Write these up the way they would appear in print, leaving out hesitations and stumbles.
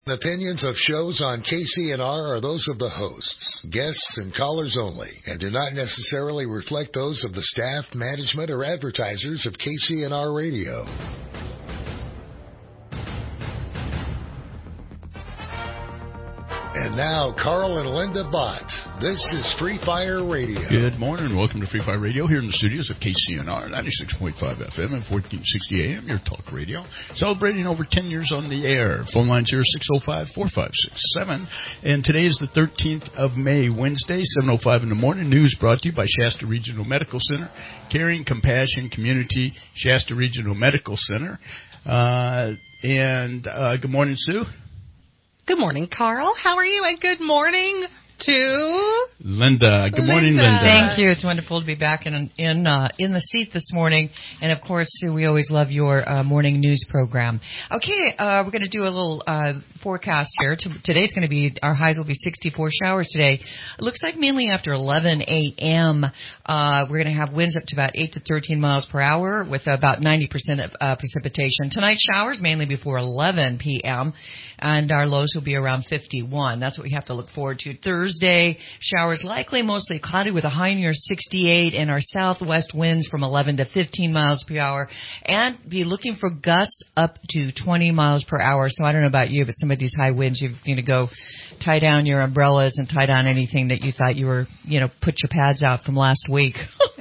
The opinions of shows on KCNR are those of the hosts, guests, and callers only, and do not necessarily reflect those of the staff, management, or advertisers of KCNR Radio. And now, Carl and Linda Bott. This is Free Fire Radio. Good morning. Welcome to Free Fire Radio here in the studios of KCNR, 96.5 FM and 1460 AM, your talk radio. Celebrating over 10 years on the air. Phone lines here, 605-4567. And today is the 13th of May, Wednesday, 7:05 in the morning. News brought to you by Shasta Regional Medical Center. Caring, Compassion, Community, Shasta Regional Medical Center. Good morning, Sue. Good morning, Carl. How are you? And good morning to Linda. Good morning, Linda. Thank you. It's wonderful to be back in the seat this morning. And, of course, Sue, we always love your morning news program. Okay, we're going to do a little forecast here. Today's going to be, our highs will be 64 showers today. It looks like mainly after 11 a.m. We're going to have winds up to about 8 to 13 miles per hour with about 90% of precipitation. Tonight, showers mainly before 11 p.m. And our lows will be around 51. That's what we have to look forward to. Thursday, showers likely mostly cloudy with a high near 68, and our southwest winds from 11 to 15 miles per hour, and be looking for gusts up to 20 miles per hour. So I don't know about you, but some of these high winds, you need to go tie down your umbrellas and tie down anything that you thought you were, put your pads out from last week.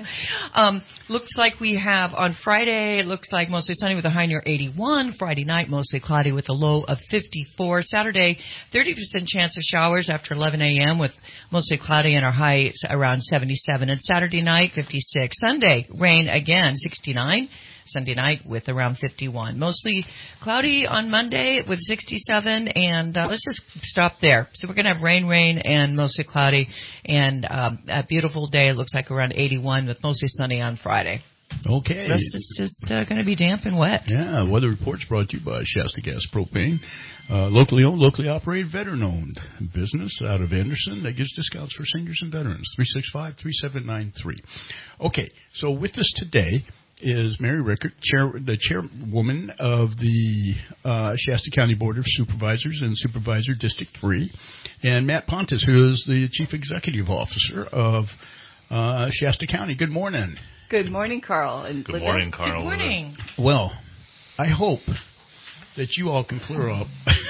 Looks like we have on Friday, it looks like mostly sunny with a high near 81. Friday night, mostly cloudy with a low of 54. Saturday, 30% chance of showers after 11 a.m. with mostly cloudy and our high around 77. And Saturday night, 56. Sunday, rain again, 69. Sunday night with around 51. Mostly cloudy on Monday with 67, and let's just stop there. So we're going to have rain, and mostly cloudy, and a beautiful day. It looks like around 81 with mostly sunny on Friday. Okay. The rest is just going to be damp and wet. Yeah, weather reports brought to you by Shasta Gas Propane. Locally owned, locally operated, veteran-owned business out of Anderson that gives discounts for seniors and veterans. 365-3793. Okay, so with us today is Mary Rickert, the chairwoman of the Shasta County Board of Supervisors and Supervisor District 3, and Matt Pontus, who is the Chief Executive Officer of Shasta County. Good morning. Good morning, Carl. And Good morning, Carl. Good morning. Well, I hope that you all can clear up.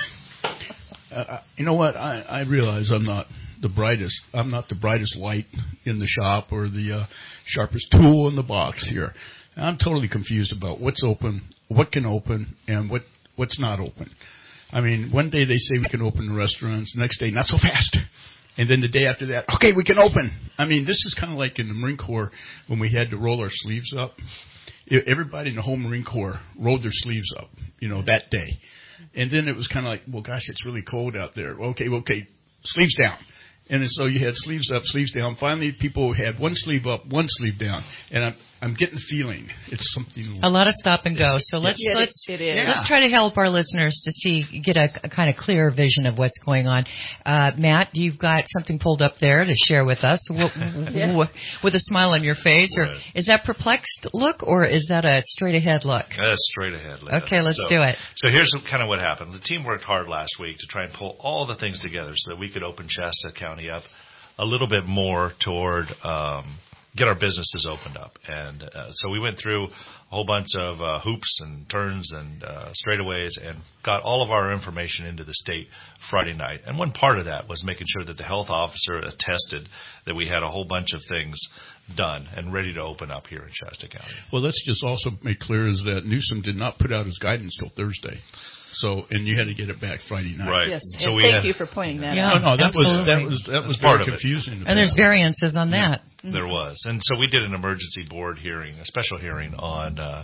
You know what? I realize I'm not the brightest. I'm not the brightest light in the shop or the sharpest tool in the box here. I'm totally confused about what's open, what can open, and what's not open. I mean, one day they say we can open the restaurants, the next day, not so fast. And then the day after that, okay, we can open. I mean, this is kind of like in the Marine Corps when we had to roll our sleeves up. Everybody in the whole Marine Corps rolled their sleeves up, that day. And then it was kind of like, well, gosh, it's really cold out there. Okay, sleeves down. And so you had sleeves up, sleeves down. Finally, people had one sleeve up, one sleeve down. And I'm getting the feeling it's something. A lot of stop and go. So let's try to help our listeners to get a kind of clear vision of what's going on. Matt, you've got something pulled up there to share with us with a smile on your face. Or is that perplexed look, or is that a straight ahead look? That's straight ahead, Linda. Okay, let's do it. So here's kind of what happened. The team worked hard last week to try and pull all the things together so that we could open Shasta County up a little bit more toward get our businesses opened up. And so we went through a whole bunch of hoops and turns and straightaways and got all of our information into the state Friday night. And one part of that was making sure that the health officer attested that we had a whole bunch of things done and ready to open up here in Shasta County. Well, let's just also make clear is that Newsom did not put out his guidance till Thursday. So, and you had to get it back Friday night. Right. Yes. So and thank you for pointing that out. No, that was part very of confusing. And there's variances on that. There was. And so we did an emergency board hearing, a special hearing on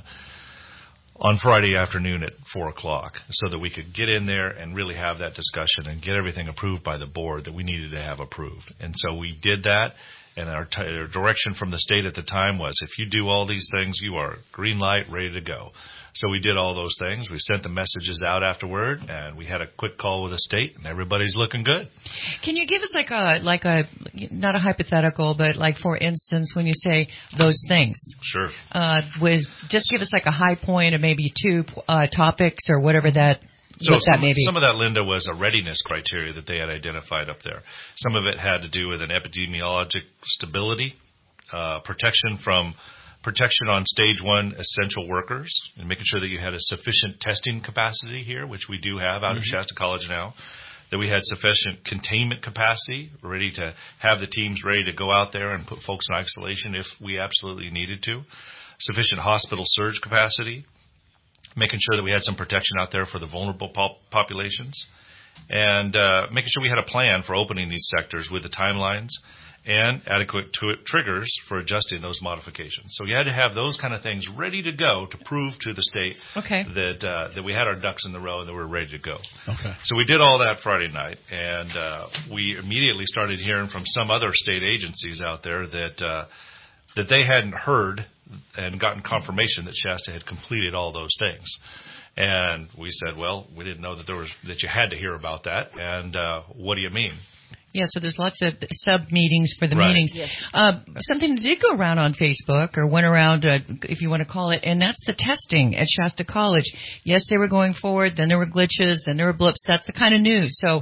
Friday afternoon at 4 o'clock so that we could get in there and really have that discussion and get everything approved by the board that we needed to have approved. And so we did that. And our direction from the state at the time was, if you do all these things, you are green light, ready to go. So we did all those things. We sent the messages out afterward, and we had a quick call with the state, and everybody's looking good. Can you give us like a not a hypothetical, but like for instance, when you say those things? Sure. Just give us like a high point of maybe two topics or whatever that what that may be. Some of that, Linda, was a readiness criteria that they had identified up there. Some of it had to do with an epidemiologic stability, protection on stage 1 essential workers, and making sure that you had a sufficient testing capacity here, which we do have out of Shasta College now, that we had sufficient containment capacity, ready to have the teams ready to go out there and put folks in isolation if we absolutely needed to, sufficient hospital surge capacity, making sure that we had some protection out there for the vulnerable populations, and making sure we had a plan for opening these sectors with the timelines and adequate triggers for adjusting those modifications. So you had to have those kind of things ready to go to prove to the state that we had our ducks in the row and that we were ready to go. Okay. So we did all that Friday night, and we immediately started hearing from some other state agencies out there that they hadn't heard and gotten confirmation that Shasta had completed all those things. And we said, well, we didn't know that you had to hear about that, and what do you mean? Yeah, so there's lots of sub-meetings for the Right. meetings. Yes. Something that did go around on Facebook, or went around, if you want to call it, and that's the testing at Shasta College. Yes, they were going forward, then there were glitches, then there were blips. That's the kind of news. So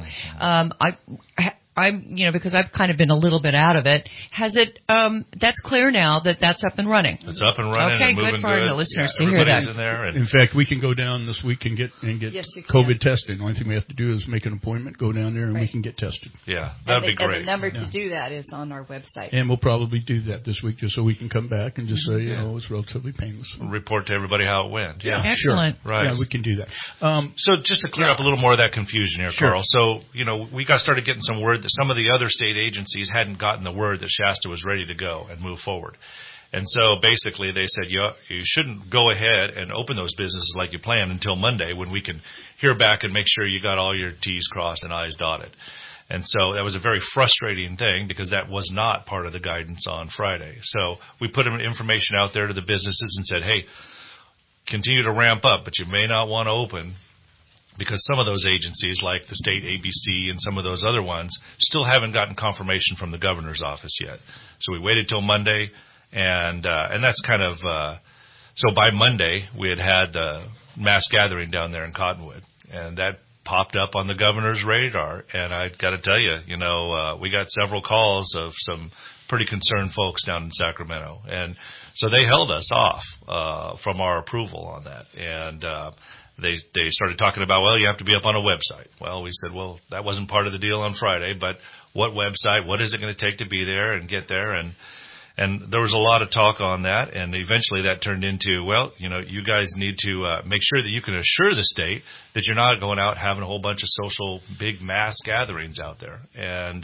I'm, because I've kind of been a little bit out of it. Has it, that's clear now that that's up and running. It's up and running Okay, and moving good for the listeners to hear everybody's that. in there, and In fact, we can go down this week and get Yes, you can. COVID testing. The only thing we have to do is make an appointment, go down there, and we Right. can get tested. that'd be And great. the number to do that is on our website. And we'll probably do that this week just so we can come back and just say, it's relatively painless. Report to everybody how it went. Yeah. Excellent. Sure. Right. Yeah, we can do that. So just to clear up a little more of that confusion here, Sure. Carl. So, we started getting some word that some of the other state agencies hadn't gotten the word that Shasta was ready to go and move forward. And so basically they said, you shouldn't go ahead and open those businesses like you planned until Monday, when we can hear back and make sure you got all your T's crossed and I's dotted. And so that was a very frustrating thing, because that was not part of the guidance on Friday. So we put information out there to the businesses and said, hey, continue to ramp up, but you may not want to open, because some of those agencies, like the state ABC and some of those other ones, still haven't gotten confirmation from the governor's office yet. So we waited till Monday, and that's kind of so by Monday we had mass gathering down there in Cottonwood, and that popped up on the governor's radar. And I got to tell you, we got several calls of some pretty concerned folks down in Sacramento, and so they held us off from our approval on that. And they started talking about, well, you have to be up on a website. Well, we said, well, that wasn't part of the deal on Friday, but what website? What is it going to take to be there and get there? And there was a lot of talk on that, and eventually that turned into, well, you guys need to make sure that you can assure the state that you're not going out having a whole bunch of social big mass gatherings out there. And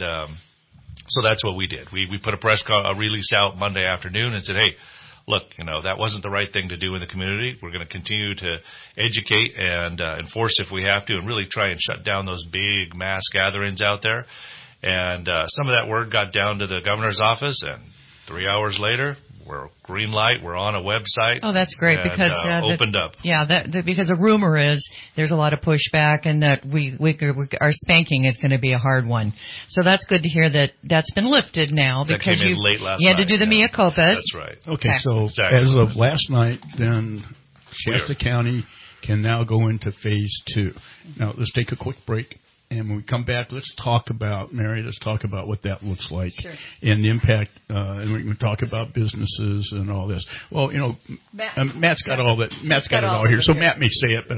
so that's what we did. We put a release out Monday afternoon and said, hey, look, that wasn't the right thing to do in the community. We're going to continue to educate and enforce if we have to, and really try and shut down those big mass gatherings out there. And some of that word got down to the governor's office, and 3 hours later, we're green light. We're on a website. Oh, that's great, and, because opened up. Yeah, because the rumor is there's a lot of pushback, and that our spanking is going to be a hard one. So that's good to hear that that's been lifted now, That because came in late last you had to night, do the mea culpas. That's right. Okay, so Exactly. as of last night, then Shasta County can now go into phase 2. Now, let's take a quick break. And when we come back, let's talk about what that looks like, Sure. and the impact, and we can talk about businesses and all this. Well, Matt's got all that. Matt's got it all here. So Matt may say it, but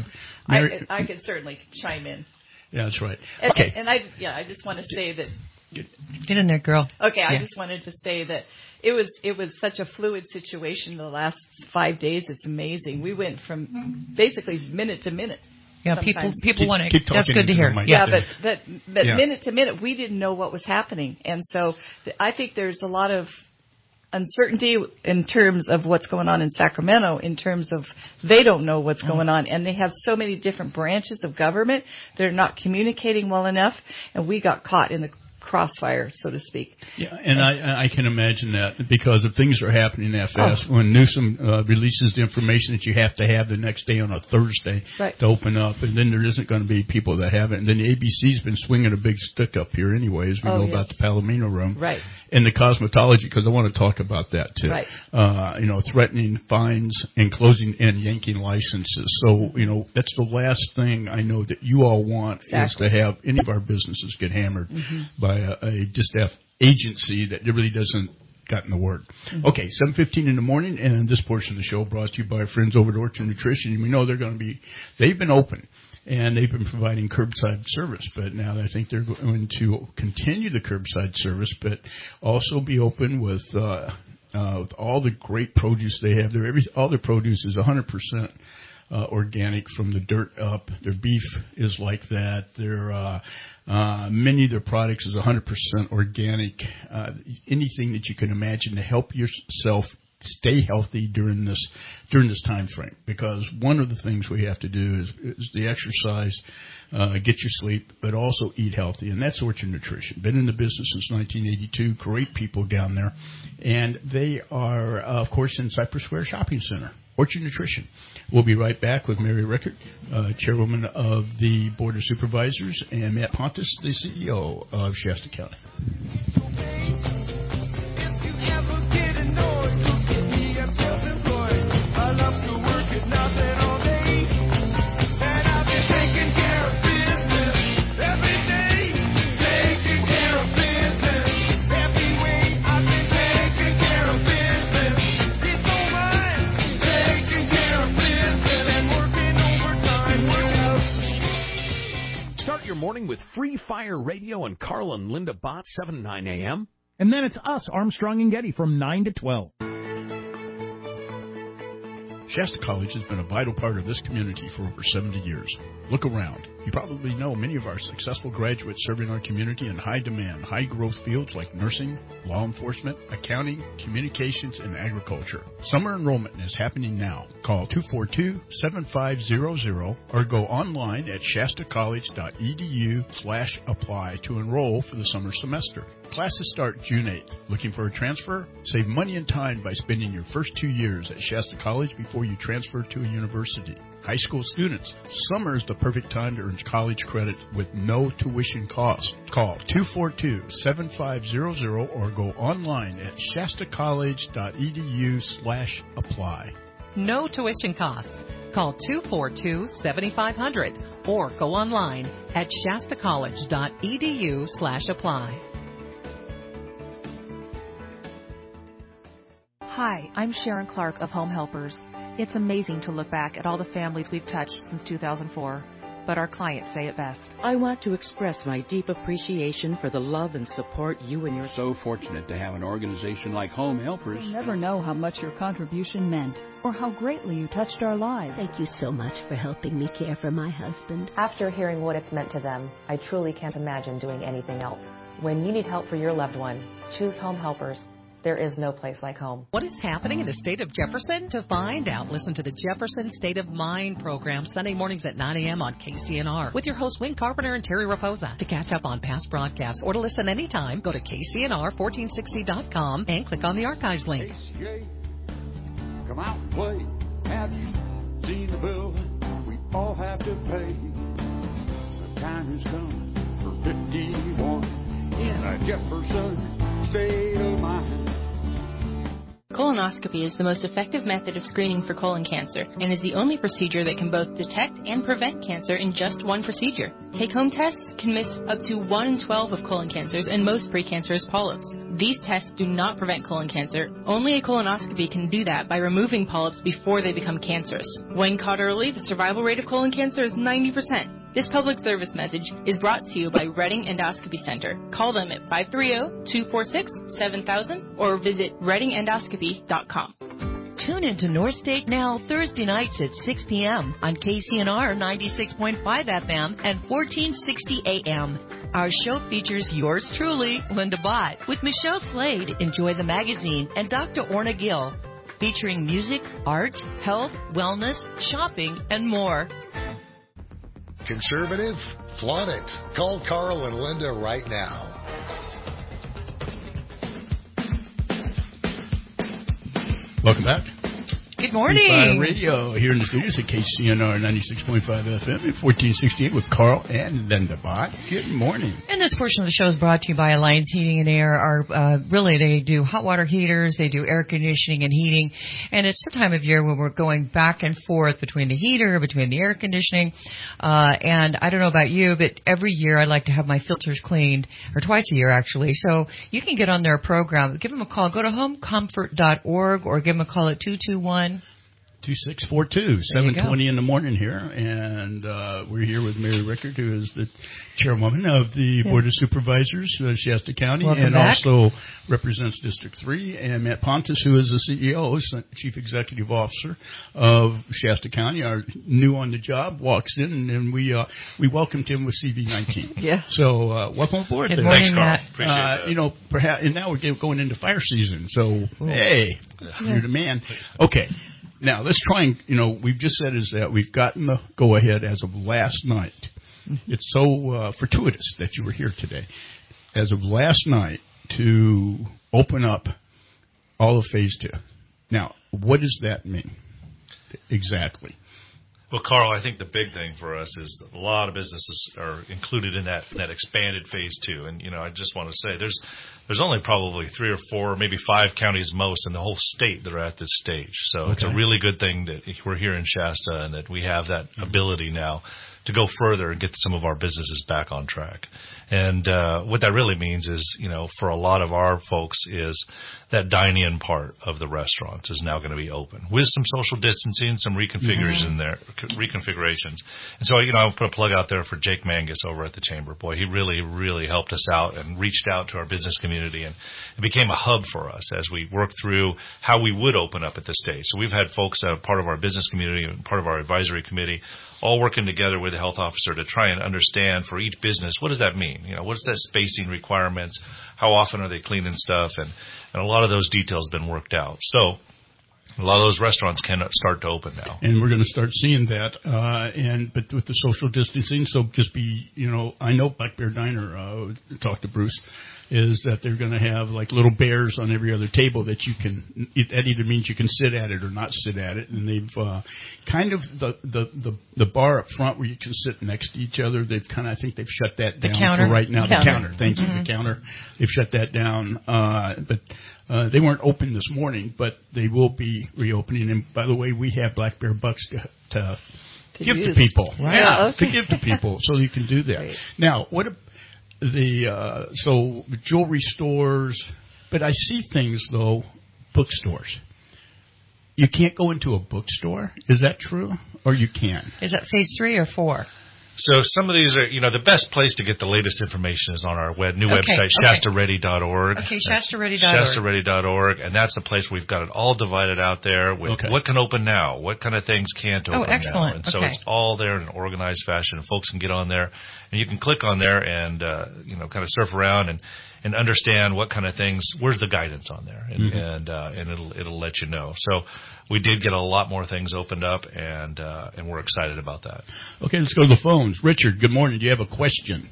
I can certainly chime in. Yeah, that's right. And, Okay. and I just want to say that. Get in there, girl. Okay, I Yeah. just wanted to say that it was such a fluid situation the last 5 days. It's amazing. We went from basically minute to minute. Yeah, sometimes. people want to. Keep That's talking good to into hear. the mic. Yeah, Yeah. but Yeah. minute to minute, we didn't know what was happening, and so I think there's a lot of uncertainty in terms of what's going on in Sacramento. In terms of they don't know what's going on, and they have so many different branches of government. They're not communicating well enough, and we got caught in the crossfire, so to speak. Yeah, and I can imagine that, because if things are happening that fast, when Newsom releases the information that you have to have the next day on a Thursday to open up, and then there isn't going to be people that have it. And then the ABC's been swinging a big stick up here anyway, as we know about the Palomino room. Right. And the cosmetology, because I want to talk about that too. Right. Threatening fines and closing and yanking licenses. So, that's the last thing I know that you all want is to have any of our businesses get hammered by a distaff agency that really doesn't gotten the word. Okay, 7:15 in the morning, and this portion of the show brought to you by our friends over at Orchard Nutrition. We know they've been open, and they've been providing curbside service, but now I think they're going to continue the curbside service, but also be open with all the great produce they have there. All their produce is 100% organic from the dirt up. Their beef is like that. Many of their products is 100% organic. Anything that you can imagine to help yourself stay healthy during this time frame, because one of the things we have to do is the exercise, get your sleep, but also eat healthy, and that's Orchard Nutrition. Been in the business since 1982. Great people down there, and they are, of course, in Cypress Square Shopping Center. Orchard Nutrition. We'll be right back with Mary Rickert, chairwoman of the Board of Supervisors, and Matt Pontus, the CEO of Shasta County. Your morning with Free Fire Radio and Carl and Linda Bott, 7 to 9 a.m. And then it's us, Armstrong and Getty, from 9 to 12. Shasta College has been a vital part of this community for over 70 years. Look around. You probably know many of our successful graduates serving our community in high-demand, high-growth fields like nursing, law enforcement, accounting, communications, and agriculture. Summer enrollment is happening now. Call 242-7500 or go online at shastacollege.edu/apply to enroll for the summer semester. Classes start June 8th. Looking for a transfer? Save money and time by spending your first 2 years at Shasta College before you transfer to a university. High school students, summer is the perfect time to earn college credit with no tuition cost. Call 242-7500 or go online at shastacollege.edu/apply. No tuition costs. Call 242-7500 or go online at shastacollege.edu/apply. Hi, I'm Sharon Clark of Home Helpers. It's amazing to look back at all the families we've touched since 2004, but our clients say it best. I want to express my deep appreciation for the love and support you and your... So fortunate to have an organization like Home Helpers. You'll never know how much your contribution meant or how greatly you touched our lives. Thank you so much for helping me care for my husband. After hearing what it's meant to them, I truly can't imagine doing anything else. When you need help for your loved one, choose Home Helpers. There is no place like home. What is happening in the state of Jefferson? To find out, listen to the Jefferson State of Mind program Sunday mornings at 9 a.m. on KCNR with your hosts Wayne Carpenter and Terry Raposa. To catch up on past broadcasts or to listen anytime, go to KCNR1460.com and click on the archives link. KCA, come out and play. Have you seen the bill we all have to pay? The time has come for 51 in a Jefferson State of Mind. Colonoscopy is the most effective method of screening for colon cancer and is the only procedure that can both detect and prevent cancer in just one procedure. Take-home tests can miss up to 1 in 12 of colon cancers and most precancerous polyps. These tests do not prevent colon cancer. Only a colonoscopy can do that by removing polyps before they become cancerous. When caught early, the survival rate of colon cancer is 90%. This public service message is brought to you by Reading Endoscopy Center. Call them at 530-246-7000 or visit readingendoscopy.com. Tune into North State Now Thursday nights at 6 p.m. on KCNR 96.5 FM and 1460 AM. Our show features yours truly, Linda Bott, with Michelle Slade, Enjoy the Magazine, and Dr. Orna Gill, featuring music, art, health, wellness, shopping, and more. Conservative? Flaunt it. Call Carl and Linda right now. Welcome back. Good morning. Free Fire Radio here in the studios at KCNR 96.5 FM at 1468 with Carl and Linda Bott. Good morning. And this portion of the show is brought to you by Alliance Heating and Air. Really, they do hot water heaters, they do air conditioning and heating, and it's the time of year when we're going back and forth between the heater, between the air conditioning, and I don't know about you, but every year I like to have my filters cleaned, or twice a year actually. So you can get on their program, give them a call, go to homecomfort.org, or give them a call at 221-2642, 7:20 in the morning here, and we're here with Mary Rickard, who is the chairwoman of the Board of Supervisors, Shasta County, Welcome and back. also represents District 3, and Matt Pontus, who is the CEO, Chief Executive Officer of Shasta County, our new on the job, walks in, and we welcomed him with CV19. Yeah. So welcome aboard. Good there. morning, Thanks, Carl. Matt. Appreciate that. Perhaps, and now we're going into fire season, so hey, you're the man. Okay. Now, let's try and, we've just said is that we've gotten the go-ahead as of last night. It's so fortuitous that you were here today. As of last night, to open up all of Phase 2. Now, what does that mean exactly? Well, Carl, I think the big thing for us is that a lot of businesses are included in that expanded Phase 2. And, I just want to say there's only probably 3 or 4, maybe 5 counties most in the whole state that are at this stage. So It's a really good thing that we're here in Shasta and that we have that ability now to go further and get some of our businesses back on track. And what that really means is, for a lot of our folks is that dine-in part of the restaurants is now going to be open with some social distancing, some reconfigurations in there, reconfigurations. And so, I'll put a plug out there for Jake Mangus over at the Chamber. Boy, he really, really helped us out and reached out to our business community, and it became a hub for us as we worked through how we would open up at this stage. So we've had folks, part of our business community and part of our advisory committee, all working together with the health officer to try and understand for each business, what does that mean? What's that spacing requirements? How often are they cleaning stuff? And a lot of those details have been worked out. So a lot of those restaurants can start to open now. And we're going to start seeing that. But with the social distancing, so just be, I know Black Bear Diner, talked to Bruce, is that they're going to have like little bears on every other table that you can, that either means you can sit at it or not sit at it. And they've kind of the bar up front where you can sit next to each other, I think they've shut that down for right now. The counter. Thank you. The counter. They've shut that down. But they weren't open this morning, but they will be reopening. And by the way, we have Black Bear Bucks to give to people. Right. Yeah, to give to people so you can do that. Right. Now, what so jewelry stores, but I see things though, bookstores. You can't go into a bookstore. Is that true, or you can? Is that Phase 3 or 4? So some of these are, the best place to get the latest information is on our new website, shastaready.org. Okay, shastaready.org. Shastaready.org, and that's the place we've got it all divided out there with what can open now, what kind of things can't open excellent. now. And so it's all there in an organized fashion, and folks can get on there, and you can click on there and, kind of surf around and understand what kind of things, where's the guidance on there, and it'll let you know. So we did get a lot more things opened up, and we're excited about that. Okay, let's go to the phones. Richard, good morning. Do you have a question?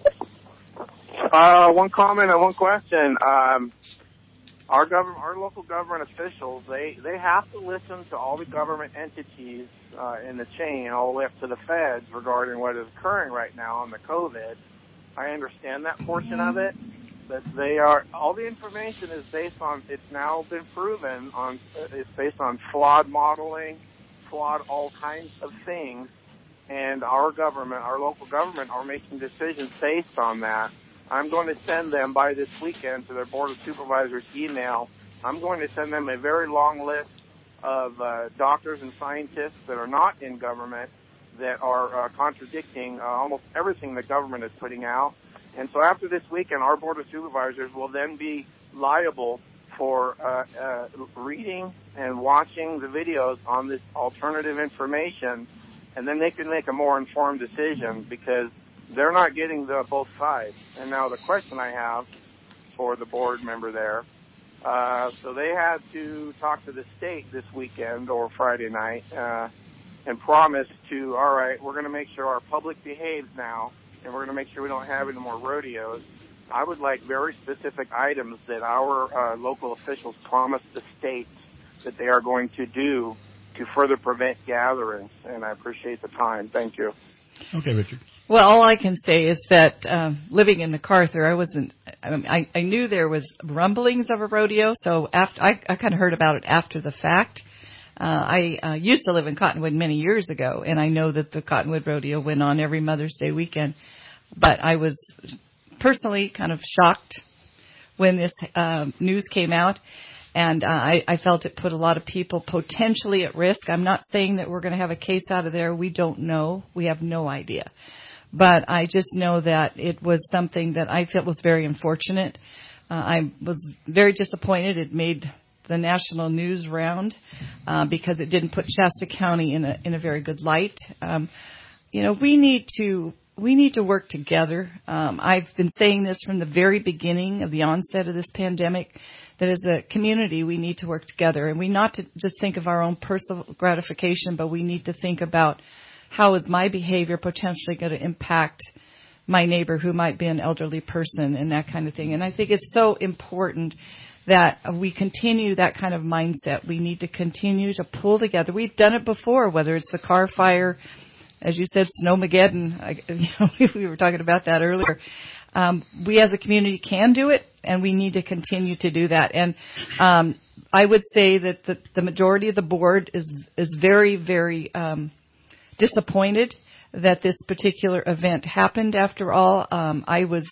One comment and one question. Our local government officials, they have to listen to all the government entities in the chain, all the way up to the feds, regarding what is occurring right now on the COVID. I understand that portion of it. That all the information is based on, it's now been proven it's based on flawed modeling, flawed all kinds of things, and our local government are making decisions based on that. I'm going to send them by this weekend to their Board of Supervisors email. I'm going to send them a very long list of doctors and scientists that are not in government that are contradicting almost everything the government is putting out. And so after this weekend, our Board of Supervisors will then be liable for reading and watching the videos on this alternative information, and then they can make a more informed decision because they're not getting both sides. And now the question I have for the board member there, so they had to talk to the state this weekend or Friday night and promise to, all right, we're going to make sure our public behaves now, and we're going to make sure we don't have any more rodeos. I would like very specific items that our local officials promise the state that they are going to do to further prevent gatherings. And I appreciate the time. Thank you. Okay, Richard. Well, all I can say is that living in MacArthur, I knew there was rumblings of a rodeo, so I kind of heard about it after the fact. I used to live in Cottonwood many years ago, and I know that the Cottonwood Rodeo went on every Mother's Day weekend. But I was personally kind of shocked when this news came out, and I felt it put a lot of people potentially at risk. I'm not saying that we're going to have a case out of there. We don't know. We have no idea. But I just know that it was something that I felt was very unfortunate. I was very disappointed. It made the national news round because it didn't put Shasta County in a very good light. We need to work together. I've been saying this from the very beginning of the onset of this pandemic, that as a community we need to work together, and we not to just think of our own personal gratification, but we need to think about how is my behavior potentially going to impact my neighbor who might be an elderly person and that kind of thing. And I think it's so important that we continue that kind of mindset. We need to continue to pull together. We've done it before, whether it's the car fire, as you said, Snowmageddon. We were talking about that earlier. We as a community can do it, and we need to continue to do that. And I would say that the majority of the board is very, very disappointed that this particular event happened. After all, I was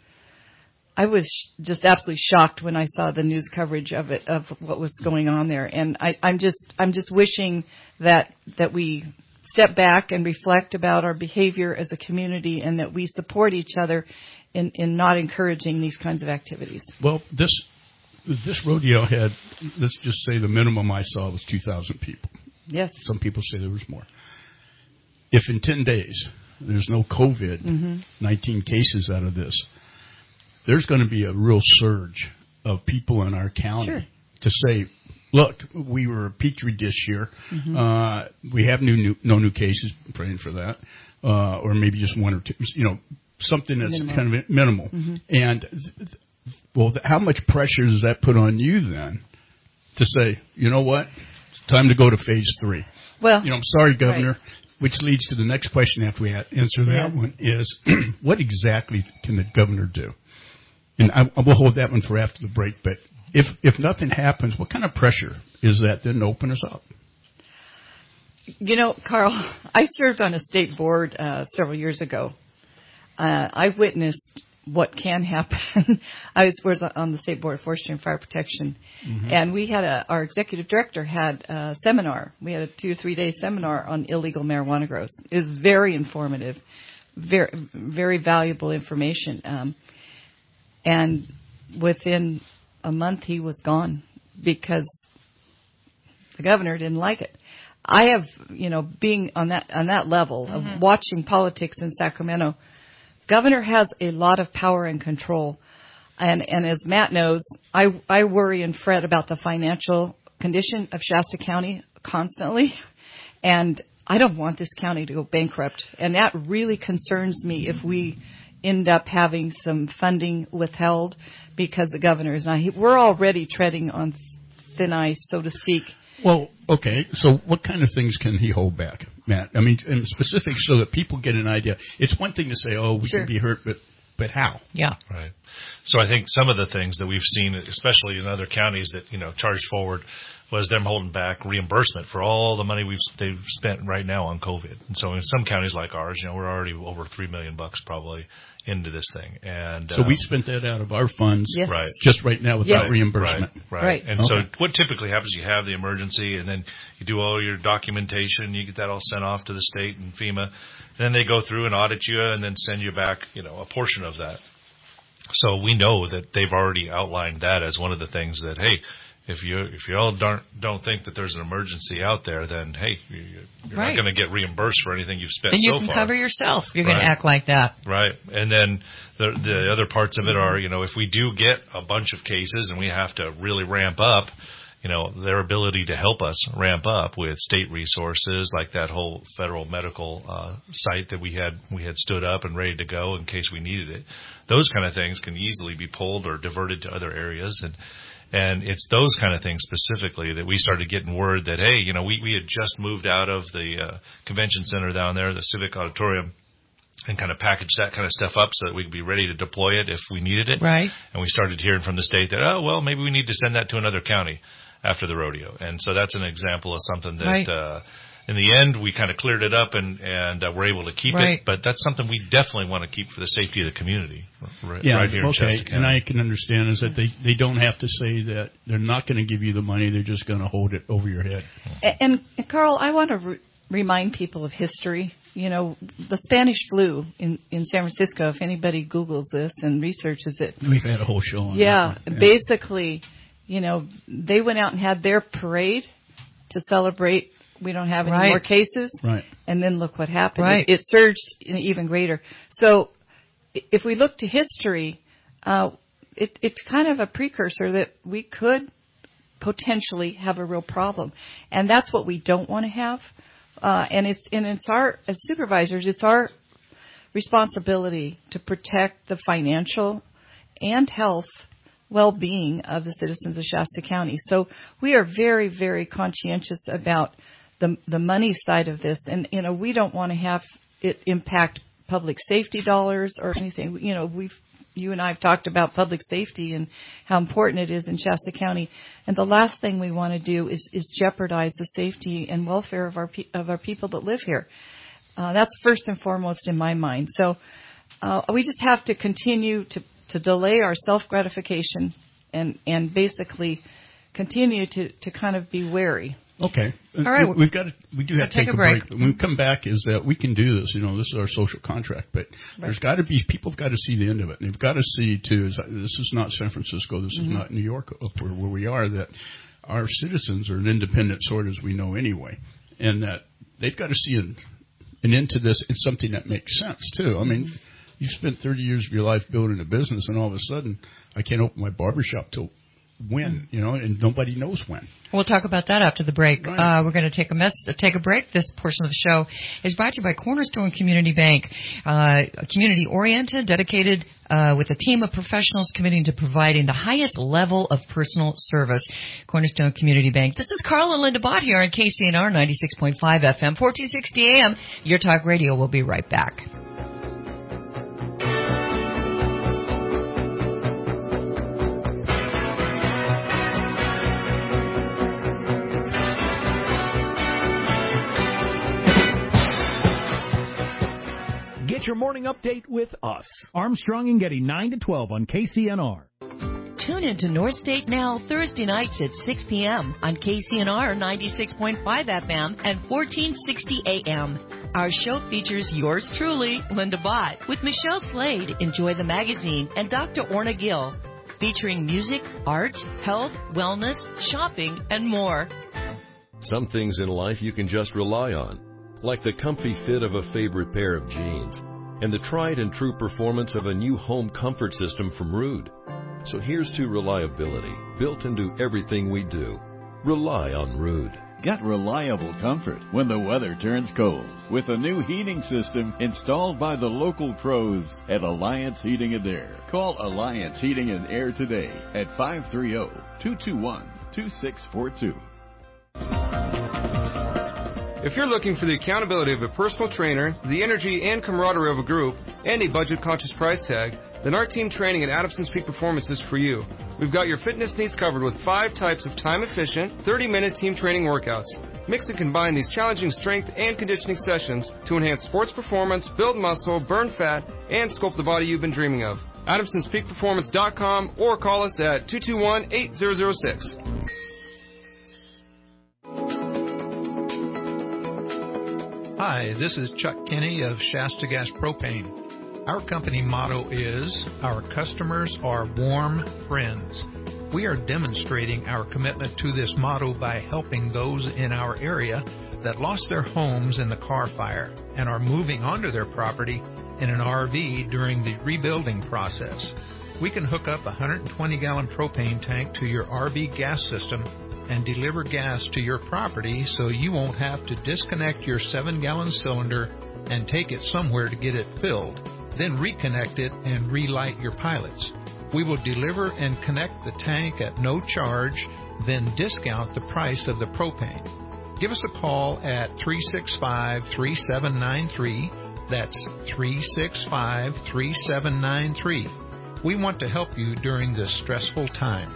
just absolutely shocked when I saw the news coverage of it, of what was going on there. And I'm just wishing that we step back and reflect about our behavior as a community, and that we support each other in not encouraging these kinds of activities. Well, this rodeo had, let's just say the minimum I saw was 2,000 people. Yes. Some people say there was more. If in 10 days there's no COVID-19 cases out of this, there's going to be a real surge of people in our county to say, look, we were a petri dish here. We have no new cases, praying for that, or maybe just one or two, something that's kind of minimal. And, how much pressure does that put on you then to say, you know what, it's time to go to phase 3? Well, I'm sorry, Governor. Right. Which leads to the next question after we answer that one is, what exactly can the governor do? And I will hold that one for after the break. But if nothing happens, what kind of pressure is that then to open us up? Carl, I served on a state board several years ago. I witnessed what can happen. I was on the State Board of Forestry and Fire Protection, and we had our executive director had a seminar. We had a 2 or 3 day seminar on illegal marijuana growth. It was very informative, very, very valuable information. And within a month, he was gone because the governor didn't like it. I have, being on that level of watching politics in Sacramento, governor has a lot of power and control. And as Matt knows, I worry and fret about the financial condition of Shasta County constantly. And I don't want this county to go bankrupt. And that really concerns me if we end up having some funding withheld because the governor is not. We're already treading on thin ice, so to speak. Well, okay. So what kind of things can he hold back, Matt? I mean, in specifics so that people get an idea. It's one thing to say, we can be hurt, but how? Yeah. Right. So I think some of the things that we've seen, especially in other counties that, charged forward, was them holding back reimbursement for all the money they've spent right now on COVID. And so in some counties like ours, we're already over $3 million probably into this thing. And so we spent that out of our funds right. just right now without reimbursement. Right. And so what typically happens, you have the emergency and then you do all your documentation, you get that all sent off to the state and FEMA. Then they go through and audit you and then send you back, a portion of that. So we know that they've already outlined that as one of the things that, hey, if you all don't think that there's an emergency out there, then hey, you're not going to get reimbursed for anything you've spent so far. Then you can cover yourself. You're going to act like that, right? And then the other parts of it are, if we do get a bunch of cases and we have to really ramp up, their ability to help us ramp up with state resources, like that whole federal medical site that we had stood up and ready to go in case we needed it. Those kind of things can easily be pulled or diverted to other areas, And it's those kind of things specifically that we started getting word that, hey, we had just moved out of the convention center down there, the Civic Auditorium, and kind of packaged that kind of stuff up so that we could be ready to deploy it if we needed it. Right. And we started hearing from the state that, maybe we need to send that to another county after the rodeo. And so that's an example of something that in the end we kind of cleared it up and we're able to keep it. But that's something we definitely want to keep for the safety of the community right here in Shasta County. And I can understand is that they don't have to say that they're not going to give you the money. They're just going to hold it over your head. And Carl, I want to remind people of history. The Spanish flu in San Francisco, if anybody Googles this and researches it. We've had a whole show on that. Yeah, basically, they went out and had their parade to celebrate we don't have any more cases. Right. And then look what happened. Right. It surged even greater. So if we look to history, it's kind of a precursor that we could potentially have a real problem. And that's what we don't want to have. And it's our, as supervisors, it's our responsibility to protect the financial and health well-being of the citizens of Shasta County. So we are very, very conscientious about the money side of this. And, we don't want to have it impact public safety dollars or anything. You and I have talked about public safety and how important it is in Shasta County. And the last thing we want to do is jeopardize the safety and welfare of our people that live here. That's first and foremost in my mind. So we just have to continue to delay our self-gratification and basically continue to kind of be wary. Okay. All right. We do have to take a break. But when we come back is that we can do this. This is our social contract. But there's got to be, people have got to see the end of it. And they've got to see, too, this is not San Francisco. This is not New York up where we are, that our citizens are an independent sort as we know anyway. And that they've got to see an end to this in something that makes sense, too. I mean, you spent 30 years of your life building a business, and all of a sudden, I can't open my barbershop till when, and nobody knows when. We'll talk about that after the break. Right. We're going to take a break. This portion of the show is brought to you by Cornerstone Community Bank, community-oriented, dedicated, with a team of professionals committing to providing the highest level of personal service. Cornerstone Community Bank. This is Carl and Linda Bott here on KCNR 96.5 FM, 1460 AM. Your Talk Radio. We'll be right back. Get your morning update with us. Armstrong and Getty, 9 to 12 on KCNR. Tune in to North State Now Thursday nights at 6 p.m. on KCNR 96.5 FM and 1460 AM. Our show features yours truly, Linda Bott, with Michelle Slade, Enjoy the Magazine, and Dr. Orna Gill, featuring music, art, health, wellness, shopping, and more. Some things in life you can just rely on, like the comfy fit of a favorite pair of jeans and the tried and true performance of a new home comfort system from Ruud. So here's to reliability, built into everything we do. Rely on Ruud. Get reliable comfort when the weather turns cold with a new heating system installed by the local pros at Alliance Heating and Air. Call Alliance Heating and Air today at 530-221-2642. If you're looking for the accountability of a personal trainer, the energy and camaraderie of a group, and a budget-conscious price tag, then our team training at Adamson's Peak Performance is for you. We've got your fitness needs covered with 5 types of time-efficient, 30-minute team training workouts. Mix and combine these challenging strength and conditioning sessions to enhance sports performance, build muscle, burn fat, and sculpt the body you've been dreaming of. AdamsonsPeakPerformance.com or call us at 221-8006. Hi, this is Chuck Kinney of Shasta Gas Propane. Our company motto is, our customers are warm friends. We are demonstrating our commitment to this motto by helping those in our area that lost their homes in the car fire and are moving onto their property in an RV during the rebuilding process. We can hook up a 120-gallon propane tank to your RV gas system and deliver gas to your property so you won't have to disconnect your 7-gallon cylinder and take it somewhere to get it filled, then reconnect it and relight your pilots. We will deliver and connect the tank at no charge, then discount the price of the propane. Give us a call at 365-3793. That's 365-3793. We want to help you during this stressful time.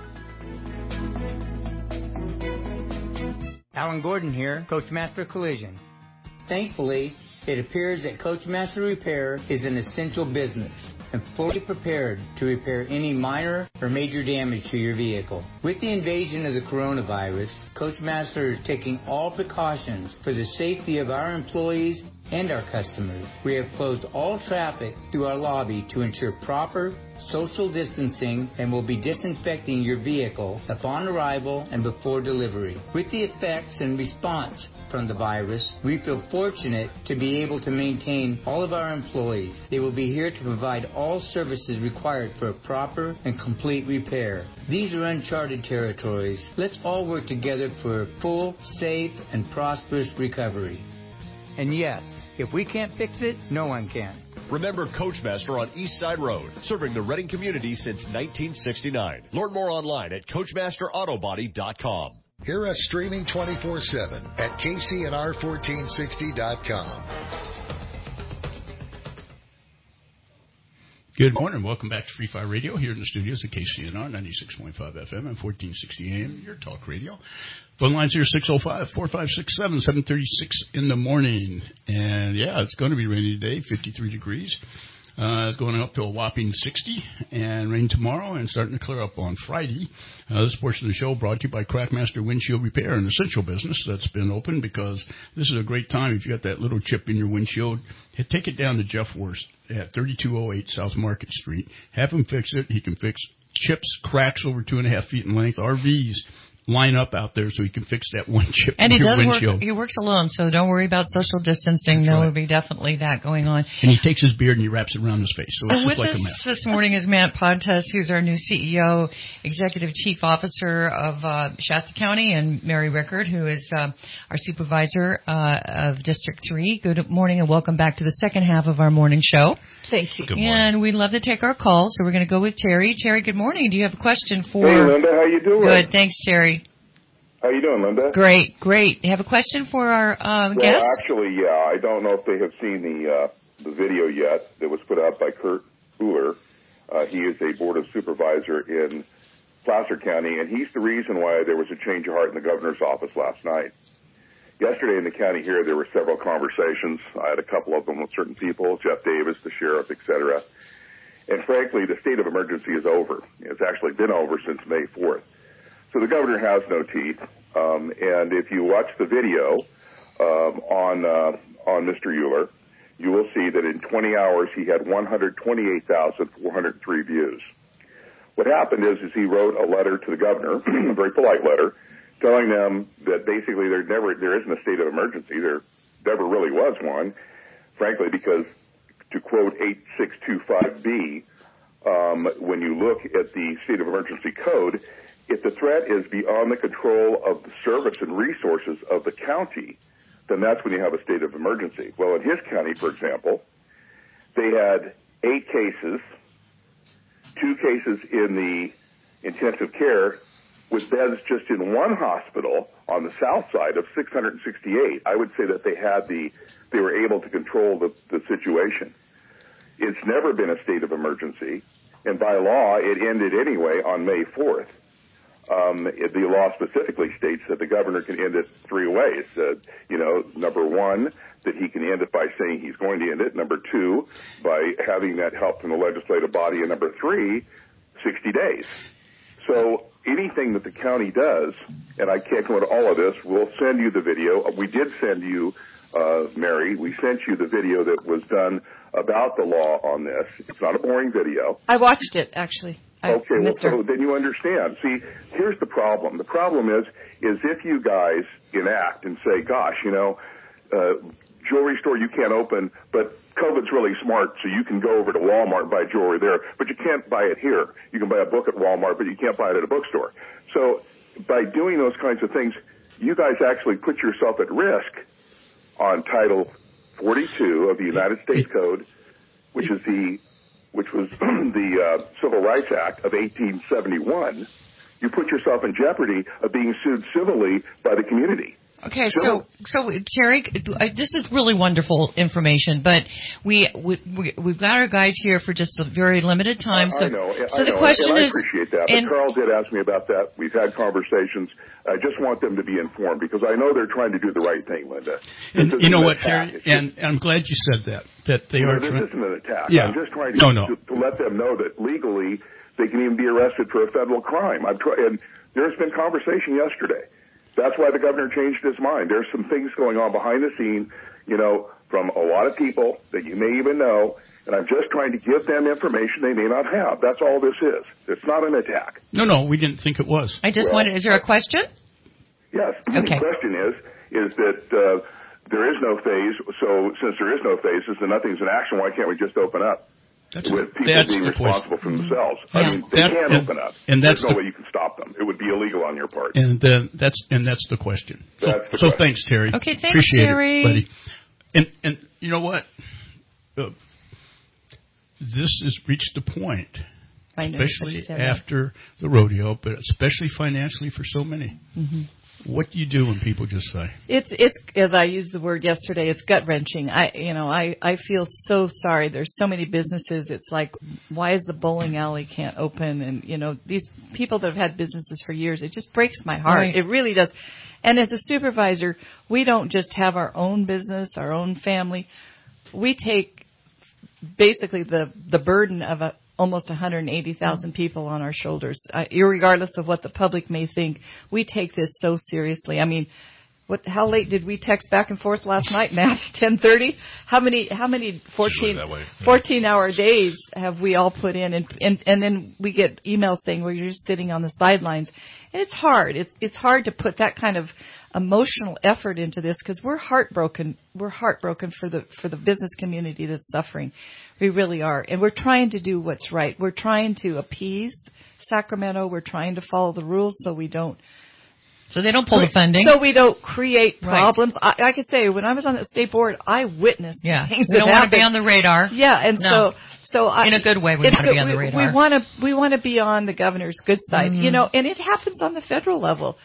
Alan Gordon here, Coachmaster Collision. Thankfully, it appears that Coachmaster Repair is an essential business and fully prepared to repair any minor or major damage to your vehicle. With the invasion of the coronavirus, Coachmaster is taking all precautions for the safety of our employees and our customers. We have closed all traffic through our lobby to ensure proper social distancing and will be disinfecting your vehicle upon arrival and before delivery. With the effects and response from the virus, we feel fortunate to be able to maintain all of our employees. They will be here to provide all services required for a proper and complete repair. These are uncharted territories. Let's all work together for a full, safe, and prosperous recovery. And yes, if we can't fix it, no one can. Remember Coachmaster on East Side Road, serving the Reading community since 1969. Learn more online at CoachmasterAutobody.com. Hear us streaming 24/7 at KCNR1460.com. Good morning. Welcome back to Free Fire Radio here in the studios at KCNR 96.5 FM and 1460 AM, your talk radio. Phone lines here 605-4567-736 in the morning. And, yeah, it's going to be rainy today, 53 degrees. It's going up to a whopping 60, and rain tomorrow and starting to clear up on Friday. This portion of the show brought to you by Craftmaster Windshield Repair, an essential business that's been open because this is a great time. If you got that little chip in your windshield, take it down to Jeff Worst at 3208 South Market Street. Have him fix it. He can fix chips, cracks over 2.5 feet in length, RVs. Line up out there so he can fix that one chip and in your windshield. And he works alone, so don't worry about social distancing. There will be definitely that going on. And he takes his beard and he wraps it around his face, so it's just like a mask. With us this morning is Matt Pontes, who's our new CEO, Executive Chief Officer of Shasta County, and Mary Rickard, who is our Supervisor of District 3. Good morning and welcome back to the second half of our morning show. Thank you. Good morning. And we'd love to take our calls, so we're going to go with Terry. Terry, good morning. Do you have a question for... Hey, Linda, how you doing? Good, thanks, Terry. How you doing, Linda? Great, great. You have a question for our guest? Well, actually, yeah. I don't know if they have seen the video yet that was put out by Kurt Uller. He is a Board of Supervisor in Placer County, and he's the reason why there was a change of heart in the governor's office last night. Yesterday in the county here, there were several conversations. I had a couple of them with certain people, Jeff Davis, the sheriff, et cetera. And frankly, the state of emergency is over. It's actually been over since May 4th. So the governor has no teeth. And if you watch the video on Mr. Euler, you will see that in 20 hours he had 128,403 views. What happened is he wrote a letter to the governor, a very polite letter, telling them that basically there isn't a state of emergency. There never really was one, frankly, because to quote 8625B, when you look at the state of emergency code, if the threat is beyond the control of the service and resources of the county, then that's when you have a state of emergency. Well, in his county, for example, they had 8 cases, 2 cases in the intensive care, with beds just in one hospital on the south side of 668. I would say that they were able to control the situation. It's never been a state of emergency, and by law, it ended anyway on May 4th. The law specifically states that the governor can end it 3 ways. Number 1, that he can end it by saying he's going to end it. Number 2, by having that help from the legislative body. And number 3, 60 days. So anything that the county does, and I can't go into all of this, we'll send you the video. We did send you, Mary, we sent you the video that was done about the law on this. It's not a boring video. I watched it, actually. Okay, well, so then you understand. See, here's the problem. The problem is if you guys enact and say, gosh, jewelry store you can't open, but COVID's really smart, so you can go over to Walmart and buy jewelry there, but you can't buy it here. You can buy a book at Walmart, but you can't buy it at a bookstore. So by doing those kinds of things, you guys actually put yourself at risk on Title 42 of the United States Code, which is the which was the Civil Rights Act of 1871, you put yourself in jeopardy of being sued civilly by the community. Okay, so Terry, this is really wonderful information, but we've got our guys here for just a very limited time. So, I know. The question and I is, appreciate that. But Carl did ask me about that. We've had conversations. I just want them to be informed because I know they're trying to do the right thing, Linda. And you know what, Terry? And I'm glad you said that they are. This isn't an attack. Yeah. I'm just trying to let them know that legally they can even be arrested for a federal crime. And there's been conversation yesterday. That's why the governor changed his mind. There's some things going on behind the scene, from a lot of people that you may even know, and I'm just trying to give them information they may not have. That's all this is. It's not an attack. No, we didn't think it was. I just wanted, is there a question? Yes. Okay. The question is that there is no phase, so since there is no phases and nothing's in action, why can't we just open up? With people being responsible for themselves. Yeah. I mean, they can open up. And there's no way you can stop them. It would be illegal on your part. And that's the question. So thanks, Terry. Okay, thanks, Appreciate Terry. It, buddy. And you know what? This has reached the point, especially after the rodeo, but especially financially for so many. Mm-hmm. What do you do when people just say? It's as I used the word yesterday, it's gut wrenching. I feel so sorry. There's so many businesses. It's like, why is the bowling alley can't open? And these people that have had businesses for years, it just breaks my heart. Right. It really does. And as a supervisor, we don't just have our own business, our own family. We take basically the burden of almost 180,000 people on our shoulders. Irregardless of what the public may think, we take this so seriously. I mean, how late did we text back and forth last night, Matt? 10:30? How many 14-hour days have we all put in? And then we get emails saying, well, you're just sitting on the sidelines. And it's hard. It's hard to put that kind of emotional effort into this because we're heartbroken. We're heartbroken for the business community that's suffering. We really are. And we're trying to do what's right. We're trying to appease Sacramento. We're trying to follow the rules so we don't. So they don't pull the funding. So we don't create problems. Right. I could say when I was on the state board, I witnessed things we don't want to be on the radar. Yeah, and no. So in a good way, we want to be on the radar. We want to be on the governor's good side, and it happens on the federal level,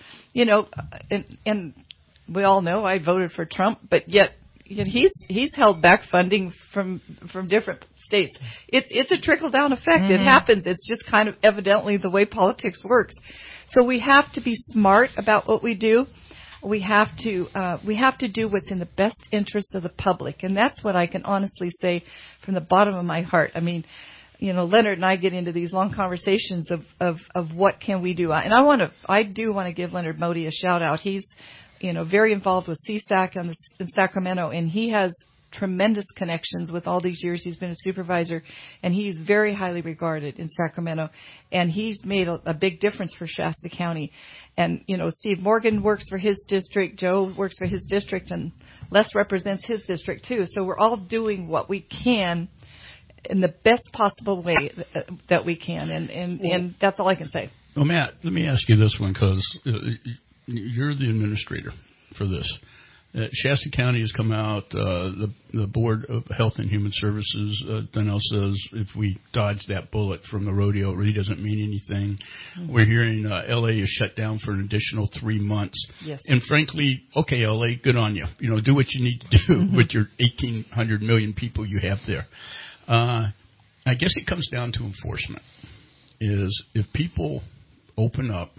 and we all know I voted for Trump, but yet he's held back funding from different states. It's a trickle down effect. It happens. It's just kind of evidently the way politics works. So we have to be smart about what we do. We have to do what's in the best interest of the public, and that's what I can honestly say from the bottom of my heart. I mean, Leonard and I get into these long conversations of what can we do, and I do want to give Leonard Modi a shout out. He's very involved with CSAC in Sacramento, and he has tremendous connections with all these years. He's been a supervisor, and he's very highly regarded in Sacramento, and he's made a big difference for Shasta County. And, Steve Morgan works for his district, Joe works for his district, and Les represents his district too. So we're all doing what we can in the best possible way that we can, and that's all I can say. Well, Matt, let me ask you this one, because you're the administrator for this. Shasta County has come out, the Board of Health and Human Services, Donnell says if we dodge that bullet from the rodeo, it really doesn't mean anything. Mm-hmm. We're hearing L.A. is shut down for an additional 3 months. Yes. And frankly, okay, L.A., good on you. Do what you need to do with your 1,800 million people you have there. I guess it comes down to enforcement. Is if people open up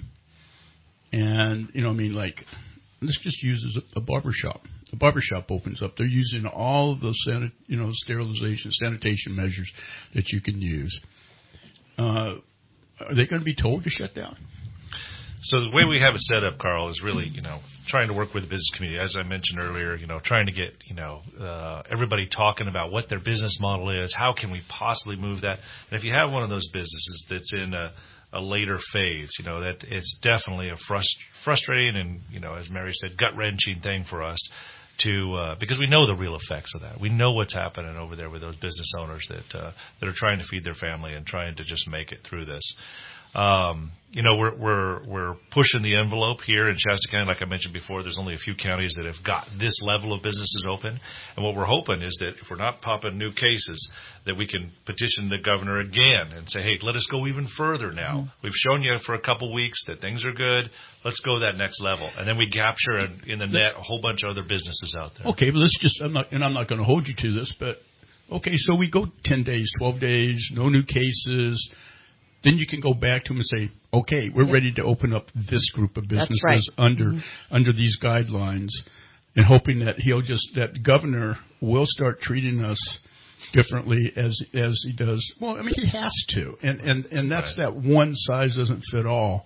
and, let's just use as a barbershop. A barbershop opens up. They're using all of those, sterilization, sanitation measures that you can use. Are they going to be told to shut down? So the way we have it set up, Carl, is really, trying to work with the business community. As I mentioned earlier, trying to get, everybody talking about what their business model is. How can we possibly move that? And if you have one of those businesses that's in a later phase, that it's definitely a frustrating and, as Mary said, gut-wrenching thing for us to because we know the real effects of that. We know what's happening over there with those business owners that are trying to feed their family and trying to just make it through this. We're pushing the envelope here in Shasta County. Like I mentioned before, there's only a few counties that have got this level of businesses open. And what we're hoping is that if we're not popping new cases, that we can petition the governor again and say, hey, let us go even further now. Mm-hmm. We've shown you for a couple weeks that things are good. Let's go that next level. And then we capture in the net a whole bunch of other businesses out there. Okay, but let's just, I'm not going to hold you to this, but okay, so we go 10 days, 12 days, no new cases. Then you can go back to him and say, okay, we're ready to open up this group of businesses under these guidelines, and hoping that that governor will start treating us differently as he does. Well, I mean, he has to. And that's that one size doesn't fit all.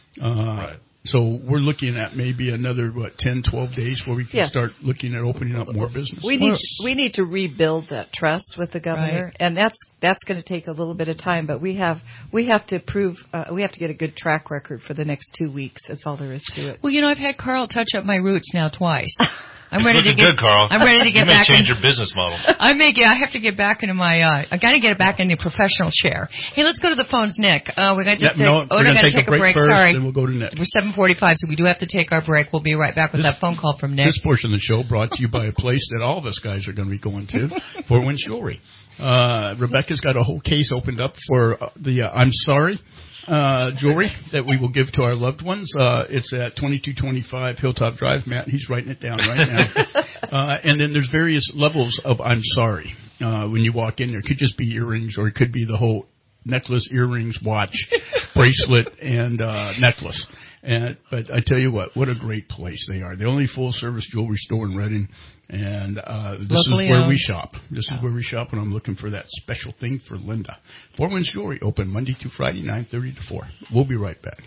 Right. So we're looking at maybe another, 10, 12 days where we can start looking at opening up more business. We need to rebuild that trust with the governor, and that's going to take a little bit of time. But we have to prove we have to get a good track record for the next 2 weeks. That's all there is to it. Well, I've had Carl touch up my roots now twice. I'm ready to get good, Carl. I'm ready to get back. You may change your business model. I have to get back into my. I got to get back in the professional chair. Hey, let's go to the phones, Nick. We're going to take a break. First, sorry, then we'll go to Nick. We're 7:45, so we do have to take our break. We'll be right back with that phone call from Nick. This portion of the show brought to you by a place that all of us guys are going to be going to, Fort Winch Jewelry. Rebecca's got a whole case opened up for the I'm Sorry jewelry that we will give to our loved ones. It's at 2225 Hilltop Drive. Matt, he's writing it down right now. And then there's various levels of I'm sorry. When you walk in there, it could just be earrings, or it could be the whole necklace, earrings, watch, bracelet, and necklace. But I tell you what a great place they are. The only full-service jewelry store in Redding, and this is where we shop. This is where we shop when I'm looking for that special thing for Linda. Fort Winch Jewelry, open Monday through Friday, 9:30 to 4. We'll be right back.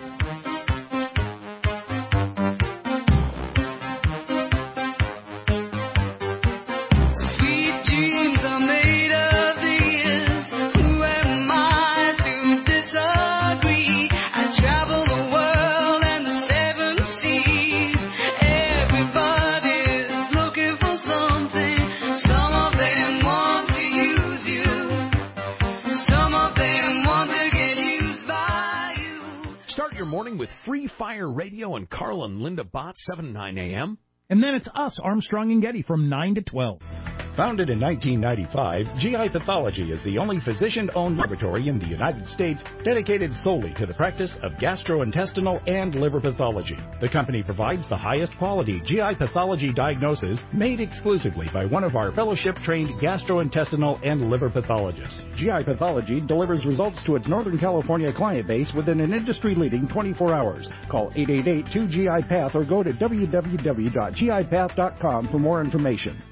Morning with Free Fire Radio and Carl and Linda Bott, 7 to 9 a.m. And then it's us, Armstrong and Getty, from 9 to 12. Founded in 1995, GI Pathology is the only physician-owned laboratory in the United States dedicated solely to the practice of gastrointestinal and liver pathology. The company provides the highest quality GI pathology diagnosis made exclusively by one of our fellowship-trained gastrointestinal and liver pathologists. GI Pathology delivers results to its Northern California client base within an industry-leading 24 hours. Call 888-2GI-PATH or go to www.gipath.com for more information.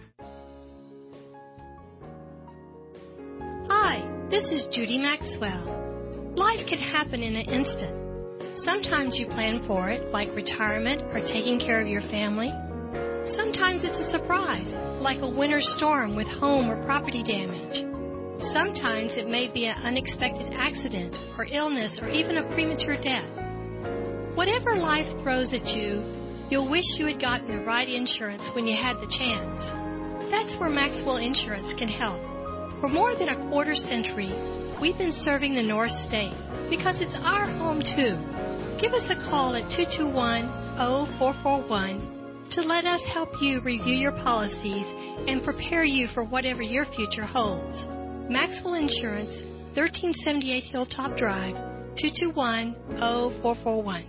Hi, this is Judy Maxwell. Life can happen in an instant. Sometimes you plan for it, like retirement or taking care of your family. Sometimes it's a surprise, like a winter storm with home or property damage. Sometimes it may be an unexpected accident or illness or even a premature death. Whatever life throws at you, you'll wish you had gotten the right insurance when you had the chance. That's where Maxwell Insurance can help. For more than a quarter century, we've been serving the North State because it's our home too. Give us a call at 221-0441 to let us help you review your policies and prepare you for whatever your future holds. Maxwell Insurance, 1378 Hilltop Drive, 221-0441.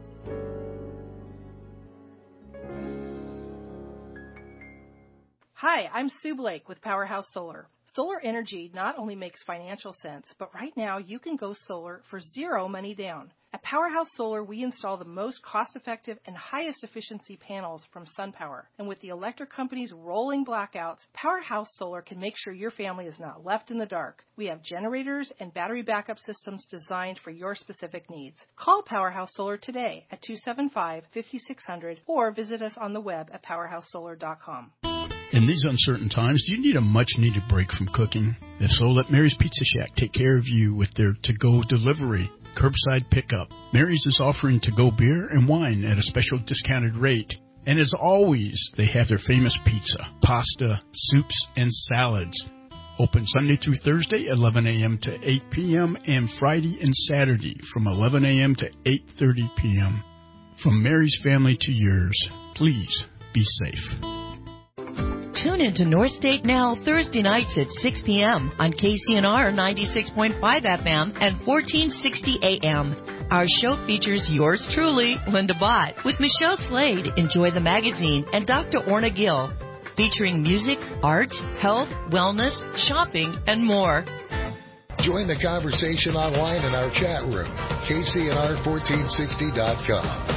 Hi, I'm Sue Blake with Powerhouse Solar. Solar energy not only makes financial sense, but right now you can go solar for zero money down. At Powerhouse Solar, we install the most cost-effective and highest efficiency panels from SunPower. And with the electric company's rolling blackouts, Powerhouse Solar can make sure your family is not left in the dark. We have generators and battery backup systems designed for your specific needs. Call Powerhouse Solar today at 275-5600 or visit us on the web at powerhousesolar.com. In these uncertain times, do you need a much-needed break from cooking? If so, let Mary's Pizza Shack take care of you with their to-go delivery, curbside pickup. Mary's is offering to-go beer and wine at a special discounted rate. And as always, they have their famous pizza, pasta, soups, and salads. Open Sunday through Thursday, 11 a.m. to 8 p.m., and Friday and Saturday from 11 a.m. to 8:30 p.m. From Mary's family to yours, please be safe. Tune into North State Now Thursday nights at 6 p.m. on KCNR 96.5 FM and 1460 AM. Our show features yours truly, Linda Bott, with Michelle Slade, Enjoy the Magazine, and Dr. Orna Gill, featuring music, art, health, wellness, shopping, and more. Join the conversation online in our chat room, KCNR1460.com.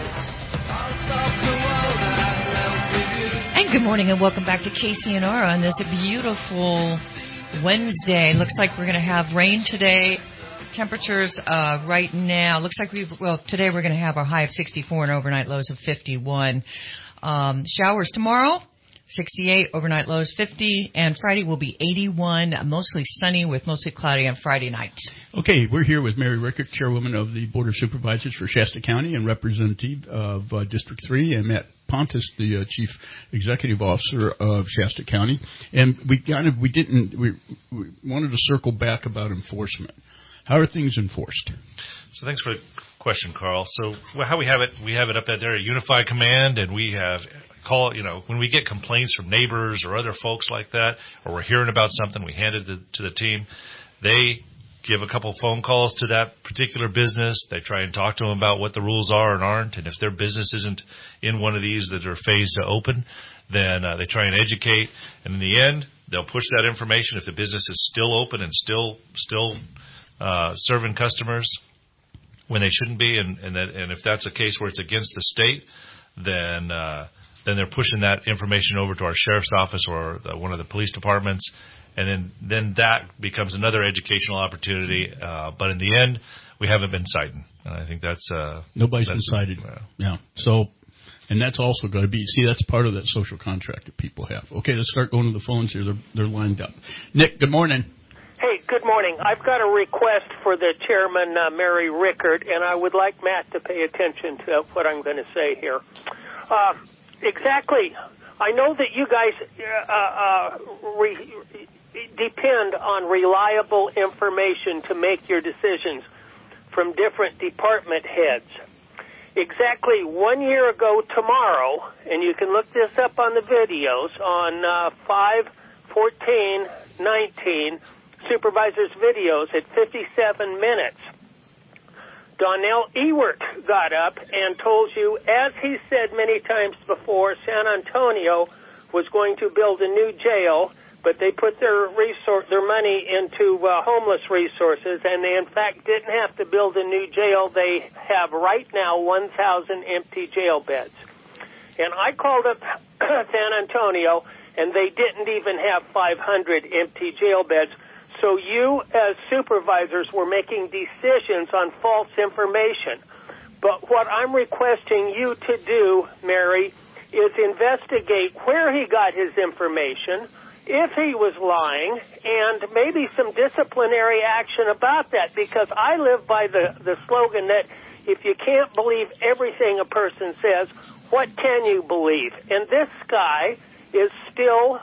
And good morning and welcome back to KCNR on this beautiful Wednesday. Looks like we're going to have rain today. Temperatures right now, looks like today we're going to have a high of 64 and overnight lows of 51. Showers tomorrow, 68, overnight lows 50, and Friday will be 81, mostly sunny with mostly cloudy on Friday night. Okay, we're here with Mary Rickert, Chairwoman of the Board of Supervisors for Shasta County and Representative of District 3, and Matt Pontus, the Chief Executive Officer of Shasta County. And we wanted to circle back about enforcement. How are things enforced? So thanks for the question, Carl. So how we have it up there at Unified Command, and we have when we get complaints from neighbors or other folks like that, or we're hearing about something, we hand it to the team. They give a couple phone calls to that particular business. They try and talk to them about what the rules are and aren't, and if their business isn't in one of these that are phased to open, then they try and educate. And in the end, they'll push that information if the business is still open and still serving customers when they shouldn't be, and if that's a case where it's against the state, then they're pushing that information over to our sheriff's office or one of the police departments, and then that becomes another educational opportunity. But in the end, we haven't been citing, and I think that's nobody's been cited. Yeah. So, and that's also got to be that's part of that social contract that people have. Okay, let's start going to the phones here. They're lined up. Nick, good morning. Hey, good morning. I've got a request for the chairman, Mary Rickert, and I would like Matt to pay attention to what I'm going to say here. Exactly. I know that you guys depend on reliable information to make your decisions from different department heads. Exactly 1 year ago tomorrow, and you can look this up on the videos, on 5/14/19, supervisor's videos at 57 minutes. Donnell Ewert got up and told you, as he said many times before, San Antonio was going to build a new jail, but they put their money into homeless resources, and they in fact didn't have to build a new jail. They have right now 1,000 empty jail beds. And I called up San Antonio, and they didn't even have 500 empty jail beds. So you, as supervisors, were making decisions on false information. But what I'm requesting you to do, Mary, is investigate where he got his information, if he was lying, and maybe some disciplinary action about that, because I live by the slogan that if you can't believe everything a person says, what can you believe? And this guy is still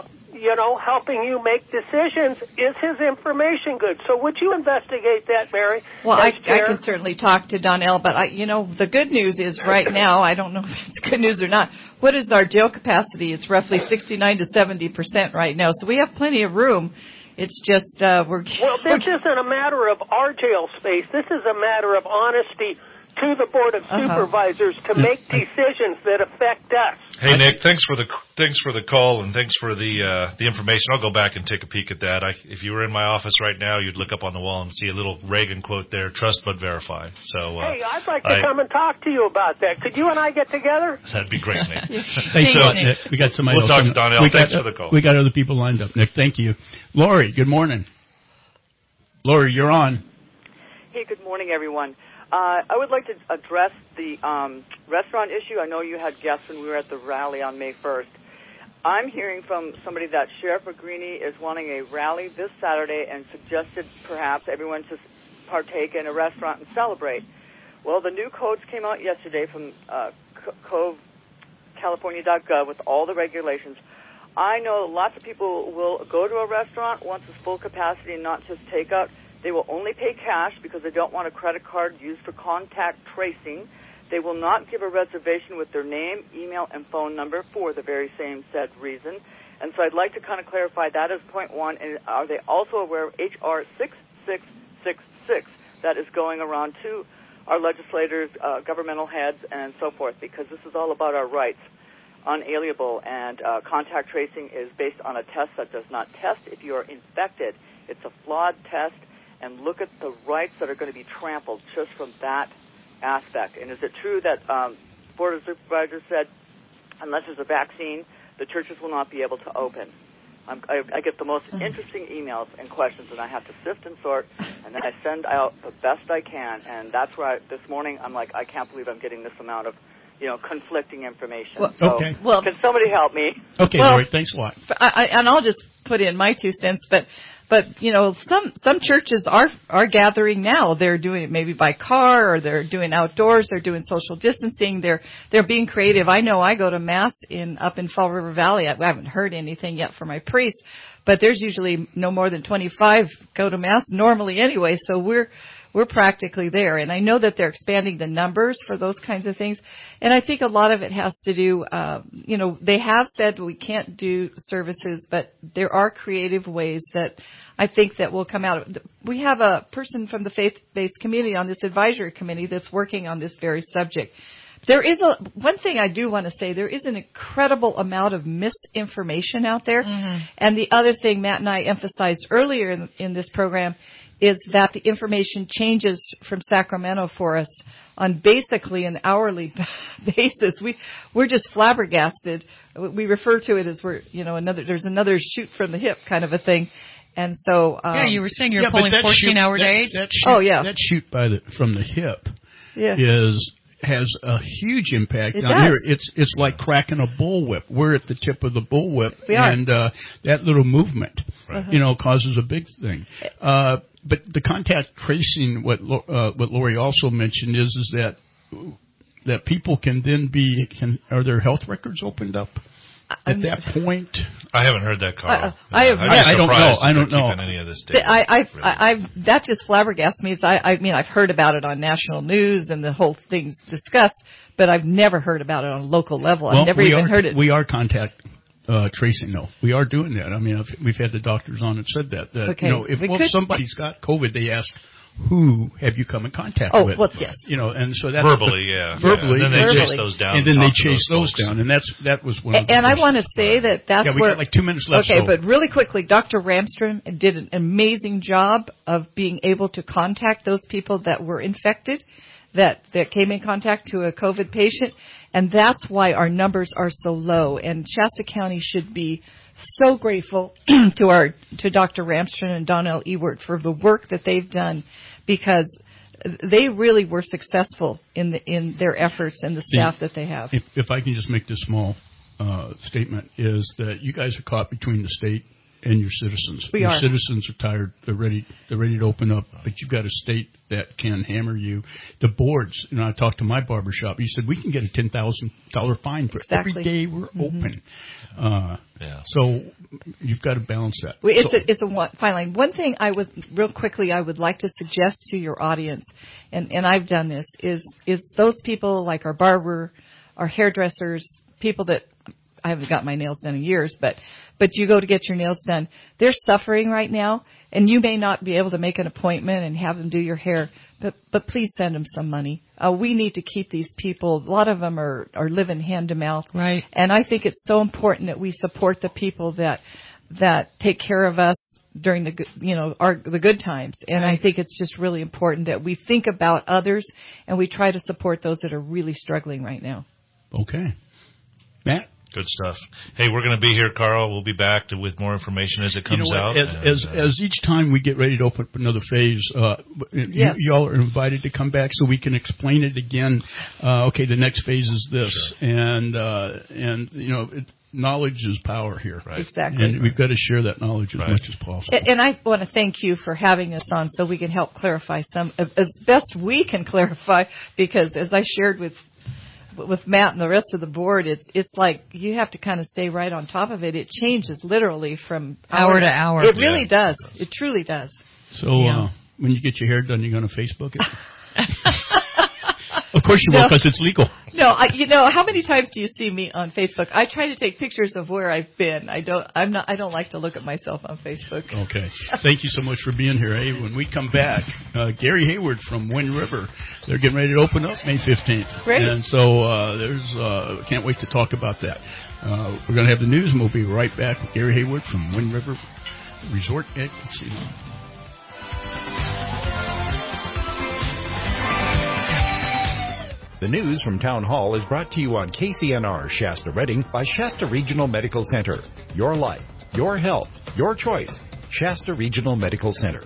helping you make decisions. Is his information good? So would you investigate that, Mary? Well, I can certainly talk to Donnell, but the good news is right now, I don't know if it's good news or not. What is our jail capacity? It's roughly 69 to 70% right now, so we have plenty of room. It's just Well, this isn't a matter of our jail space. This is a matter of honesty to the Board of Supervisors to make decisions that affect us. Hey, Nick, thanks for the call and thanks for the information. I'll go back and take a peek at that. If you were in my office right now, you'd look up on the wall and see a little Reagan quote there: "Trust but verify." So, hey, I'd like to come and talk to you about that. Could you and I get together? That'd be great, Nick. Thanks a lot, Nick. We got somebody else. We'll talk to Donnell. Thanks for the call. We got other people lined up, Nick. Thank you. Lori, good morning. Lori, you're on. Hey, good morning, everyone. I would like to address the restaurant issue. I know you had guests when we were at the rally on May 1st. I'm hearing from somebody that Sheriff Agrini is wanting a rally this Saturday and suggested perhaps everyone to partake in a restaurant and celebrate. Well, the new codes came out yesterday from CoveCalifornia.gov with all the regulations. I know lots of people will go to a restaurant once it's full capacity and not just takeout. They will only pay cash because they don't want a credit card used for contact tracing. They will not give a reservation with their name, email, and phone number for the very same said reason. And so I'd like to kind of clarify that as point one. And are they also aware of H.R. 6666 that is going around to our legislators, governmental heads, and so forth? Because this is all about our rights, unalienable, and contact tracing is based on a test that does not test if you are infected. It's a flawed test, and look at the rights that are going to be trampled just from that aspect. And is it true that Board of Supervisors said unless there's a vaccine, the churches will not be able to open? I get the most interesting emails and questions, and I have to sift and sort, and then I send out the best I can. And that's where this morning I'm like, I can't believe I'm getting this amount of, conflicting information. Well, so, okay. Well, can somebody help me? Okay, Lori, thanks a lot. And I'll just put in my 2 cents, but some churches are gathering now. They're doing it maybe by car, or they're doing outdoors. They're doing social distancing. They're being creative. I know I go to mass up in Fall River Valley. I haven't heard anything yet from my priest, but there's usually no more than 25 go to mass normally anyway. So we're practically there. And I know that they're expanding the numbers for those kinds of things. And I think a lot of it has to do, they have said we can't do services, but there are creative ways that I think that will come out. We have a person from the faith-based community on this advisory committee that's working on this very subject. There is one thing I do want to say. There is an incredible amount of misinformation out there. Mm-hmm. And the other thing Matt and I emphasized earlier in this program is that the information changes from Sacramento for us on basically an hourly basis. We're just flabbergasted. We refer to it as there's another shoot from the hip kind of a thing. And so you were saying you're pulling 14-hour days. That shoot from the hip has a huge impact down here. It's like cracking a bullwhip. We're at the tip of the bullwhip, and that little movement, causes a big thing. But the contact tracing, what Lori also mentioned is that people can then are their health records opened up at that point? I haven't heard that, Carl. I don't know. Any of this data. That just flabbergasts me. I've heard about it on national news and the whole thing's discussed, but I've never heard about it on a local level. I've never even heard it. We are contact tracing, though. We are doing that. I mean, we've had the doctors on and said that if somebody's got COVID, they ask, who have you come in contact with? Well, yes. And so that's verbally, verbally, and then they chase those down. And then they chase those down, and that was one. And I want to say that's we got like 2 minutes left. Okay, but really quickly, Dr. Ramstrom did an amazing job of being able to contact those people that were infected, that came in contact to a COVID patient, and that's why our numbers are so low. And Shasta County should be so grateful to Dr. Ramstrom and Donnell Ewert for the work that they've done, because they really were successful in their efforts and the staff that they have. If I can just make this small statement, is that you guys are caught between the state and your citizens. Your citizens are tired. They're ready to open up, but you've got a state that can hammer you. The boards, I talked to my barbershop. He said, we can get a $10,000 fine for every day we're open. So you've got to balance that. Finally, one thing I would like to suggest to your audience, and I've done this, is those people like our barber, our hairdressers, people that I haven't got my nails done in years, but you go to get your nails done. They're suffering right now, and you may not be able to make an appointment and have them do your hair, but please send them some money. We need to keep these people. A lot of them are living hand to mouth. Right. And I think it's so important that we support the people that take care of us during the good times. And I think it's just really important that we think about others and we try to support those that are really struggling right now. Okay. Matt? Good stuff. Hey, we're going to be here, Carl. We'll be back with more information as it comes out. As each time we get ready to open up another phase, you all are invited to come back so we can explain it again. The next phase is this, and knowledge is power here. Right. Exactly. And we've got to share that knowledge as much as possible. And I want to thank you for having us on so we can help clarify as best we can clarify, because as I shared with with Matt and the rest of the board, it's like you have to kind of stay right on top of it. It changes literally from hour to hour. It really does. It truly does. So when you get your hair done, you're going to Facebook it? Of course you will, because it's legal. No, how many times do you see me on Facebook? I try to take pictures of where I've been. I don't like to look at myself on Facebook. Okay. Thank you so much for being here. Hey, when we come back, Gary Hayward from Wind River, they're getting ready to open up May 15th. Great. And so can't wait to talk about that. We're going to have the news, and we'll be right back with Gary Hayward from Wind River Resort and Casino. The news from Town Hall is brought to you on KCNR Shasta Redding by Shasta Regional Medical Center. Your life, your health, your choice. Shasta Regional Medical Center.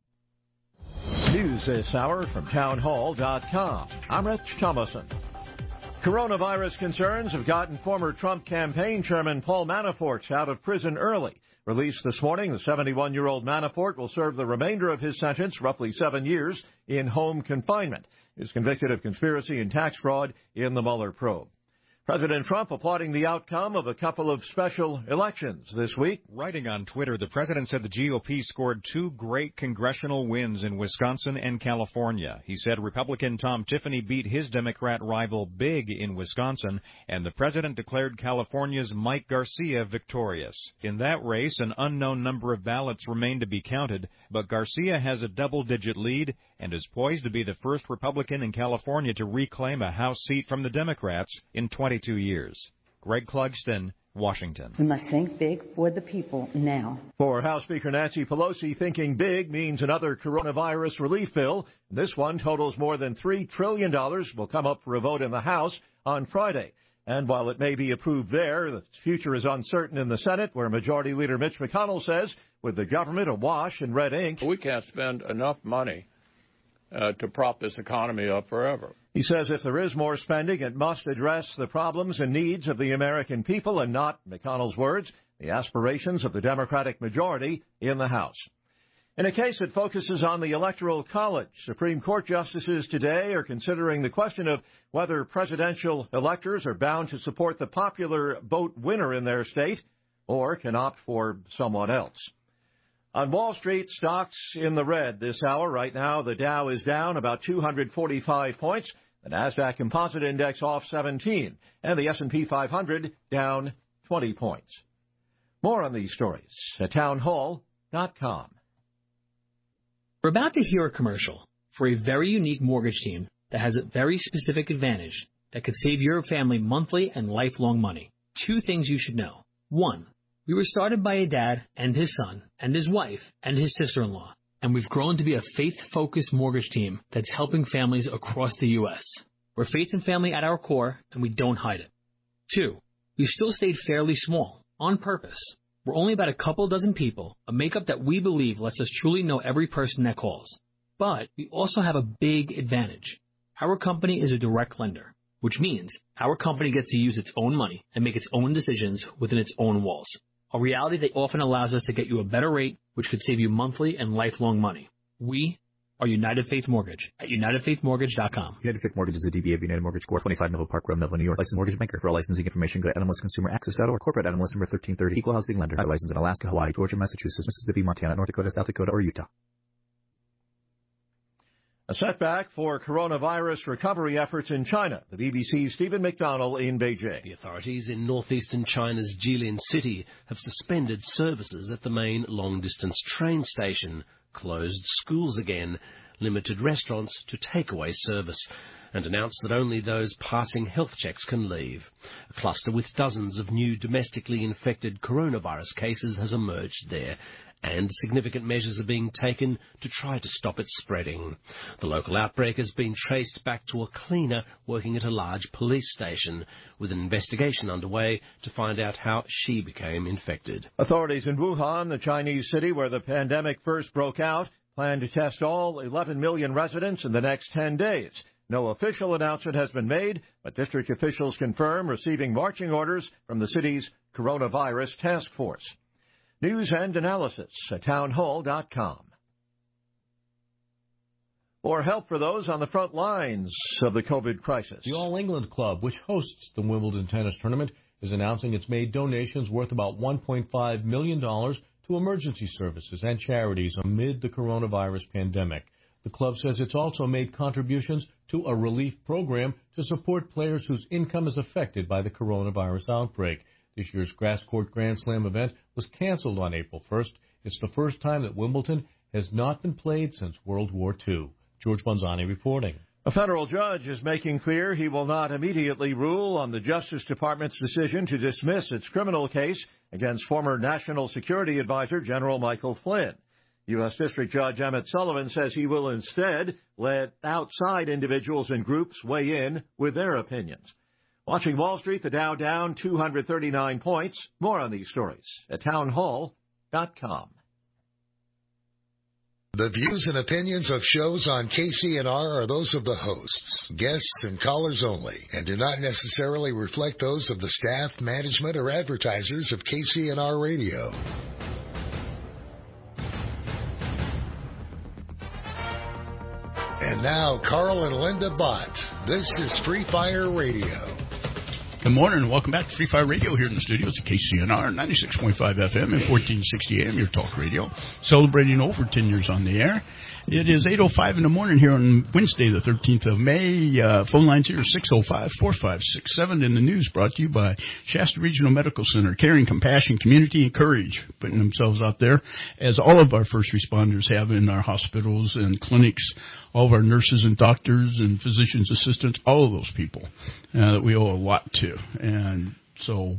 News this hour from townhall.com. I'm Rich Thomason. Coronavirus concerns have gotten former Trump campaign chairman Paul Manafort out of prison early. Released this morning, the 71-year-old Manafort will serve the remainder of his sentence, roughly 7 years, in home confinement. He is convicted of conspiracy and tax fraud in the Mueller probe. President Trump applauding the outcome of a couple of special elections this week. Writing on Twitter, the president said the GOP scored 2 great congressional wins in Wisconsin and California. He said Republican Tom Tiffany beat his Democrat rival big in Wisconsin, and the president declared California's Mike Garcia victorious. In that race, an unknown number of ballots remain to be counted, but Garcia has a double-digit lead and is poised to be the first Republican in California to reclaim a House seat from the Democrats in 22 years. Greg Clugston, Washington. We must think big for the people now. For House Speaker Nancy Pelosi, thinking big means another coronavirus relief bill. This one totals more than $3 trillion, will come up for a vote in the House on Friday. And while it may be approved there, the future is uncertain in the Senate, where Majority Leader Mitch McConnell says, with the government awash in red ink, we can't spend enough money to prop this economy up forever. He says if there is more spending, it must address the problems and needs of the American people and not, McConnell's words, the aspirations of the Democratic majority in the House. In a case that focuses on the Electoral College, Supreme Court justices today are considering the question of whether presidential electors are bound to support the popular vote winner in their state or can opt for someone else. On Wall Street, stocks in the red this hour. Right now, the Dow is down about 245 points. The Nasdaq Composite Index off 17, and the S&P 500 down 20 points. More on these stories at townhall.com. We're about to hear a commercial for a very unique mortgage team that has a very specific advantage that could save your family monthly and lifelong money. 2 things you should know. 1. We were started by a dad and his son and his wife and his sister-in-law, and we've grown to be a faith-focused mortgage team that's helping families across the U.S. We're faith and family at our core, and we don't hide it. 2, we've still stayed fairly small, on purpose. We're only about a couple dozen people, a makeup that we believe lets us truly know every person that calls. But we also have a big advantage. Our company is a direct lender, which means our company gets to use its own money and make its own decisions within its own walls. A reality that often allows us to get you a better rate, which could save you monthly and lifelong money. We are United Faith Mortgage at UnitedFaithMortgage.com. United Faith Mortgage is a DBA of United Mortgage Corp. 25 Melville Park Road, Melville, New York. Licensed mortgage banker. For all licensing information, go to NMLSConsumerAccess.org. Corporate NMLS number 1330. Equal housing lender. Not licensed in Alaska, Hawaii, Georgia, Massachusetts, Mississippi, Montana, North Dakota, South Dakota, or Utah. A setback for coronavirus recovery efforts in China. The BBC's Stephen McDonnell in Beijing. The authorities in northeastern China's Jilin city have suspended services at the main long-distance train station, closed schools again, limited restaurants to takeaway service, and announced that only those passing health checks can leave. A cluster with dozens of new domestically infected coronavirus cases has emerged there, and significant measures are being taken to try to stop it spreading. The local outbreak has been traced back to a cleaner working at a large police station, with an investigation underway to find out how she became infected. Authorities in Wuhan, the Chinese city where the pandemic first broke out, plan to test all 11 million residents in the next 10 days. No official announcement has been made, but district officials confirm receiving marching orders from the city's coronavirus task force. News and analysis at townhall.com. or help for those on the front lines of the COVID crisis. The All England Club, which hosts the Wimbledon tennis tournament, is announcing it's made donations worth about $1.5 million to emergency services and charities amid the coronavirus pandemic. The club says it's also made contributions to a relief program to support players whose income is affected by the coronavirus outbreak. This year's Grass Court Grand Slam event was canceled on April 1st. It's the first time that Wimbledon has not been played since World War II. George Bonzani reporting. A federal judge is making clear he will not immediately rule on the Justice Department's decision to dismiss its criminal case against former National Security Advisor General Michael Flynn. U.S. District Judge Emmett Sullivan says he will instead let outside individuals and groups weigh in with their opinions. Watching Wall Street, the Dow down 239 points. More on these stories at townhall.com. The views and opinions of shows on KCNR are those of the hosts, guests, and callers only, and do not necessarily reflect those of the staff, management, or advertisers of KCNR Radio. And now, Carl and Linda Bott. This is Free Fire Radio. Good morning and welcome back to Free Fire Radio here in the studios at KCNR 96.5 FM and 1460 AM, your talk radio. Celebrating over 10 years on the air. It is 8:05 in the morning here on Wednesday, the 13th of May. Phone lines here 605-4567. In the news brought to you by Shasta Regional Medical Center, caring, compassion, community, and courage, putting themselves out there, as all of our first responders have in our hospitals and clinics, all of our nurses and doctors and physicians assistants, all of those people that we owe a lot to. And so,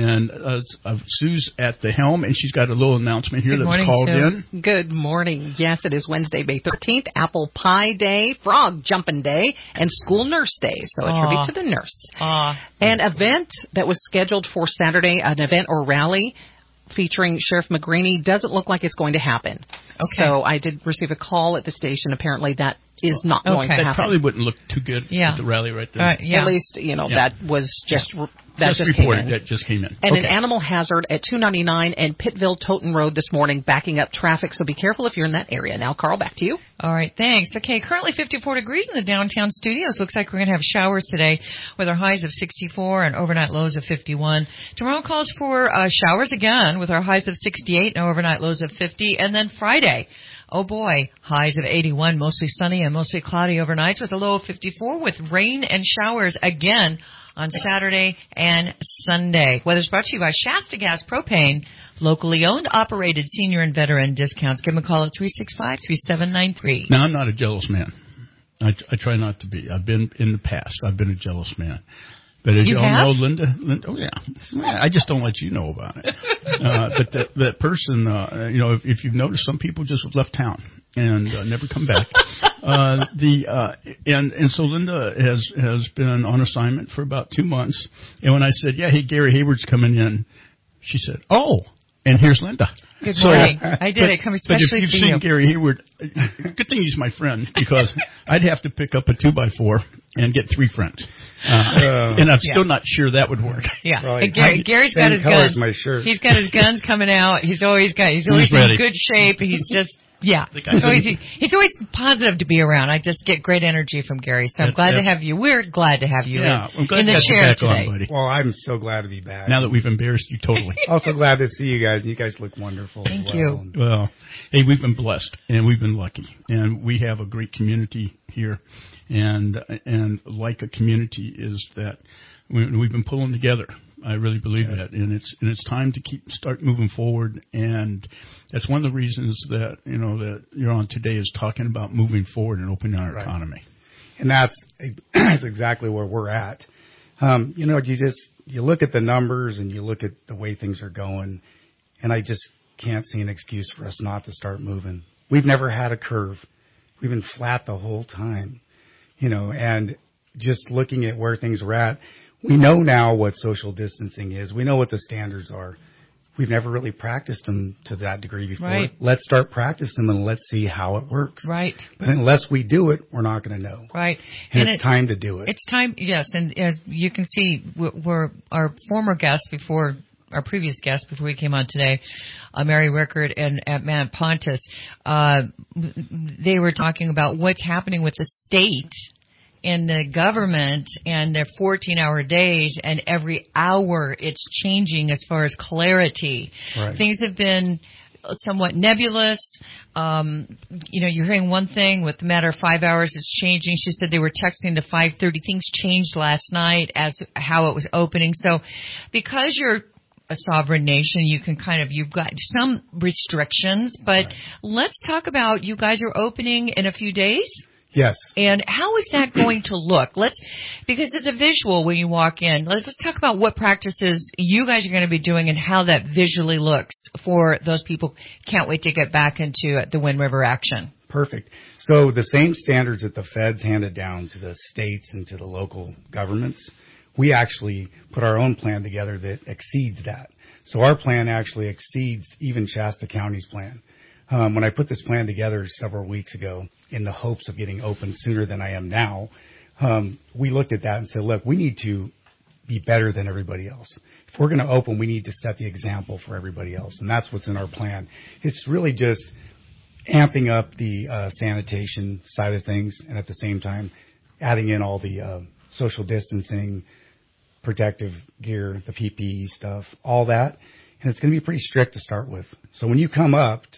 Sue's at the helm, and she's got a little announcement here that was called in. Good morning. Yes, it is Wednesday, May 13th, Apple Pie Day, Frog Jumping Day, and School Nurse Day. So a tribute to the nurse. An event that was scheduled for Saturday, an event or rally featuring Sheriff McGreeny, doesn't look like it's going to happen. Okay. So I did receive a call at the station. Apparently that is not going to happen. That probably wouldn't look too good at the rally right there. At least, that was just came in. That just came in. And an animal hazard at 299 and Pittville-Toten Road this morning, backing up traffic. So be careful if you're in that area. Now, Carl, back to you. All right, thanks. Okay, currently 54 degrees in the downtown studios. Looks like we're going to have showers today with our highs of 64 and overnight lows of 51. Tomorrow calls for showers again with our highs of 68 and overnight lows of 50. And then Friday, oh boy, highs of 81, mostly sunny and mostly cloudy overnights with a low of 54 with rain and showers again on Saturday and Sunday. Weather's brought to you by Shasta Gas Propane, locally owned, operated, senior and veteran discounts. Give them a call at 365-3793. Now, I'm not a jealous man. I try not to be. I've been in the past. I've been a jealous man. But as you all know, Linda, oh yeah, I just don't let you know about it. But that person, if you've noticed, some people just left town and never come back. And so Linda has been on assignment for about 2 months. And when I said, hey, Gary Hayward's coming in, she said, oh, and here's Linda. Good morning. I did it. Come especially but if you've seen Gary Hayward, good thing he's my friend, because I'd have to pick up a 2x4 and get 3 friends. And I'm still not sure that would work. Yeah. Right. Gary's got his guns. My shirt. He's got his guns coming out. He's always in good shape. He's just, he's always positive to be around. I just get great energy from Gary. So I'm glad to have you. We're glad to have you in the chair today. On, buddy. Well, I'm so glad to be back. Now that we've embarrassed you totally. Also glad to see you guys. You guys look wonderful. Thank you. Well, hey, we've been blessed and we've been lucky, and we have a great community here, and like a community is that we've been pulling together. I really believe that, and it's time to start moving forward, and that's one of the reasons that that you're on today is talking about moving forward and opening our economy. And that's exactly where we're at. You look at the numbers and you look at the way things are going, and I just can't see an excuse for us not to start moving. We've never had a curve. We've been flat the whole time, and just looking at where things are at. We know now what social distancing is. We know what the standards are. We've never really practiced them to that degree before. Right. Let's start practicing them and let's see how it works. Right. But unless we do it, we're not going to know. Right. And it's time to do it. It's time, yes. And as you can see, we're our former guest before our previous guests before we came on today, Mary Rickard and Matt Pontus, they were talking about what's happening with the state and the government and their 14-hour days, and every hour it's changing as far as clarity. Right. Things have been somewhat nebulous. You're hearing one thing with the matter of 5 hours, it's changing. She said they were texting to 5:30. Things changed last night as how it was opening. So because you're a sovereign nation, you've got some restrictions, but let's talk about, you guys are opening in a few days? Yes. And how is that going to look? Because it's a visual when you walk in. Let's talk about what practices you guys are going to be doing and how that visually looks for those people who can't wait to get back into the Wind River action. Perfect. So the same standards that the feds handed down to the states and to the local governments, we actually put our own plan together that exceeds that. So our plan actually exceeds even Shasta County's plan. When I put this plan together several weeks ago in the hopes of getting open sooner than I am now, we looked at that and said, look, we need to be better than everybody else. If we're going to open, we need to set the example for everybody else. And that's what's in our plan. It's really just amping up the sanitation side of things, and at the same time adding in all the social distancing, protective gear, the PPE stuff, all that. And it's going to be pretty strict to start with. So when you come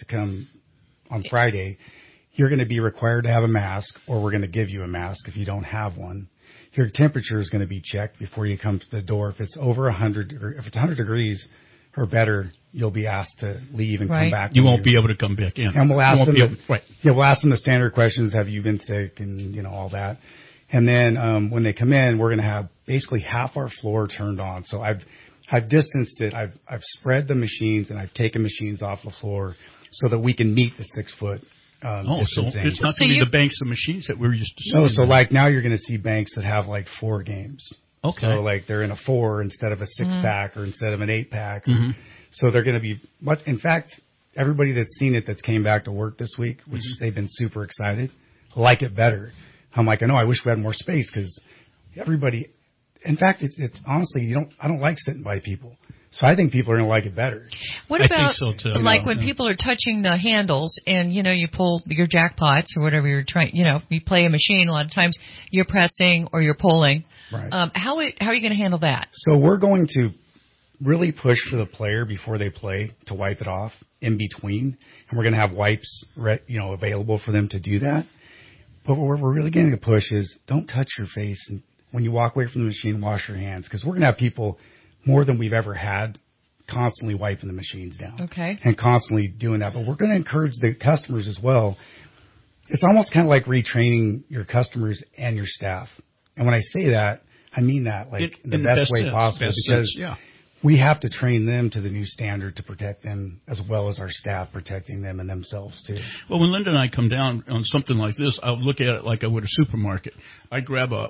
on Friday, you're going to be required to have a mask, or we're going to give you a mask if you don't have one. Your temperature is going to be checked before you come to the door. If it's over 100, or if it's 100 degrees or better, you'll be asked to leave and come back. You won't be able to come back in. And we'll ask them. We'll ask them the standard questions: have you been sick, and all that. And then when they come in, we're going to have basically half our floor turned on. So I've distanced it. I've spread the machines, and I've taken machines off the floor so that we can meet the 6 foot distancing. So it's not going to be the banks of machines that we're used to seeing. No, so like now you're going to see banks that have like 4 games. Okay. So like they're in a 4 instead of a 6-pack or instead of an 8-pack. Mm-hmm. So they're going to be much. In fact, everybody that's seen it that's came back to work this week, which they've been super excited, like it better. I'm like, I know, I wish we had more space because everybody. In fact, it's honestly, I don't like sitting by people. So I think people are going to like it better. What about, I think so too. Like when people are touching the handles and, you pull your jackpots or whatever you're trying, you play a machine, a lot of times you're pressing or you're pulling. Right. How are you going to handle that? So we're going to really push for the player before they play to wipe it off in between. And we're going to have wipes, available for them to do that. But what we're really going to push is don't touch your face, and when you walk away from the machine, wash your hands, because we're going to have people more than we've ever had constantly wiping the machines down. Okay. And constantly doing that. But we're going to encourage the customers as well. It's almost kind of like retraining your customers and your staff. And when I say that, I mean that in the best way possible, because we have to train them to the new standard to protect them as well as our staff protecting them and themselves too. Well, when Linda and I come down on something like this, I'll look at it like I would a supermarket. I grab a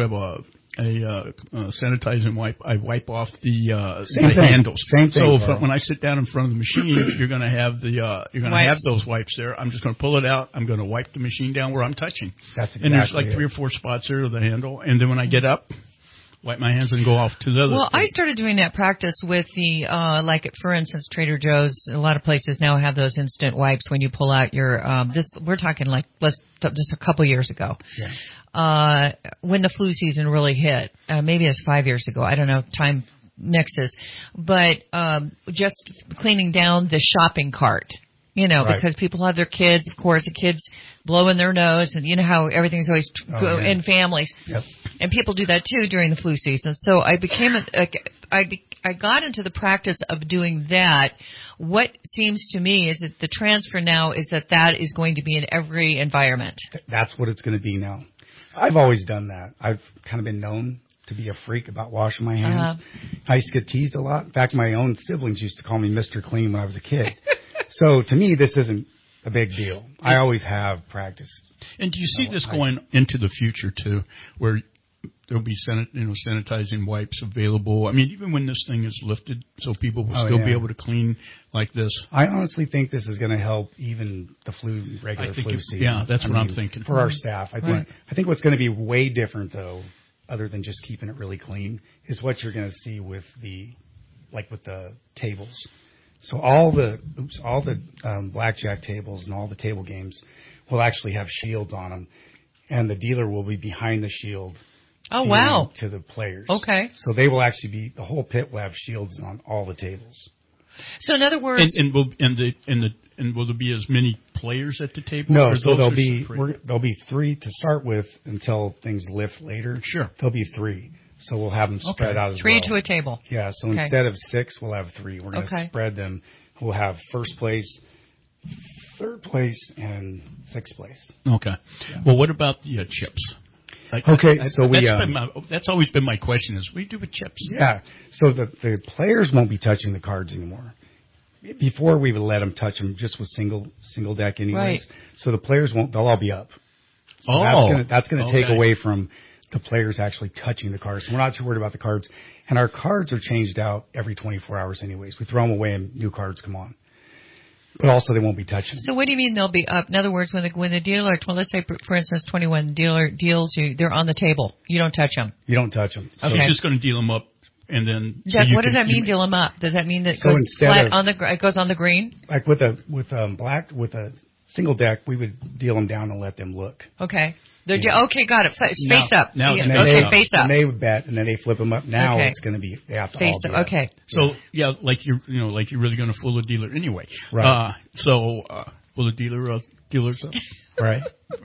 sanitizing wipe. I wipe off the handles. Same thing. So when I sit down in front of the machine, you're going to have have those wipes there. I'm just going to pull it out. I'm going to wipe the machine down where I'm touching. That's exactly. And there's like 3 or 4 spots there of the handle. And then when I get up, wipe my hands and go off to the other. Well, I started doing that practice with the, for instance, Trader Joe's. A lot of places now have those instant wipes when you pull out your, we're talking just a couple years ago. Yeah. When the flu season really hit. Maybe it's 5 years ago. I don't know. Time mixes. But, just cleaning down the shopping cart. Because people have their kids, of course, the kids blowing their nose, and you know how everything's always in families. Yep. And people do that too during the flu season. So I became I got into the practice of doing that. What seems to me is that the transfer now is that is going to be in every environment. That's what it's going to be now. I've always done that. I've kind of been known to be a freak about washing my hands. I used to get teased a lot. In fact, my own siblings used to call me Mr. Clean when I was a kid. So to me, this isn't a big deal. I always have practice. And do you see this going into the future too, where there'll be sanitizing wipes available? I mean, even when this thing is lifted, so people will still be able to clean like this. I honestly think this is going to help even the regular flu season. Yeah, that's what I'm thinking. For our staff. I think what's going to be way different, though, other than just keeping it really clean, is what you're going to see with the like with the tables. So all the blackjack tables and all the table games will actually have shields on them, and the dealer will be behind the shield. Oh, wow. To the players. Okay. So they will actually the whole pit will have shields on all the tables. So in other words, and will there be as many players at the table? No, so there'll be 3 to start with until things lift later. Sure. There'll be 3. So we'll have them spread out as 3 well. 3 to a table. Yeah, so instead of 6, we'll have 3. We're going to spread them. We'll have first place, third place, and sixth place. Okay. Yeah. Well, what about the chips? That's always been my question: is what do you do with chips? Yeah. So the players won't be touching the cards anymore. Before we would let them touch them just with single deck anyways. Right. So the players won't. They'll all be up. So that's going to take away from the players actually touching the cards. So we're not too worried about the cards. And our cards are changed out every 24 hours anyways. We throw them away and new cards come on. But also they won't be touching. So what do you mean they'll be up? In other words, when the dealer, let's say for instance 21 dealer deals you, they're on the table. You don't touch them. You don't touch them. So you're just going to deal them up, and then. What does that mean? Deal them up? Does that mean that it goes flat it goes on the green? Like with a single deck, we would deal them down and let them look. Okay. Okay, got it. Face up. Face up. And they would bet, and then they flip them up. Now it's going to be they have to face all up. Okay. So like you're really going to fool the dealer anyway. Right. Will the dealer dealers up? Right.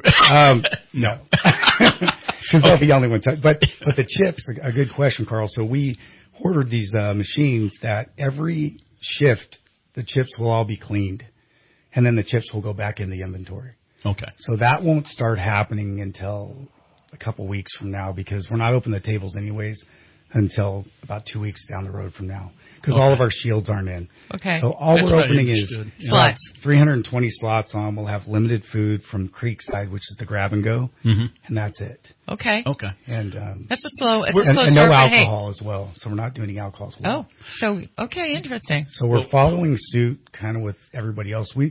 No. Because they'll be the only one. But the chips, a good question, Carl. So we ordered these machines that every shift the chips will all be cleaned, and then the chips will go back in the inventory. Okay. So that won't start happening until a couple weeks from now because we're not opening the tables anyways until about 2 weeks down the road from now because all of our shields aren't in. Okay. So all we're opening is slots. 320 slots on. We'll have limited food from Creekside, which is the grab and go, and that's it. Okay. Okay. And that's a slow. And no alcohol as well. So we're not doing any alcohol as well. Oh, so okay, interesting. So we're following suit, kind of with everybody else. We,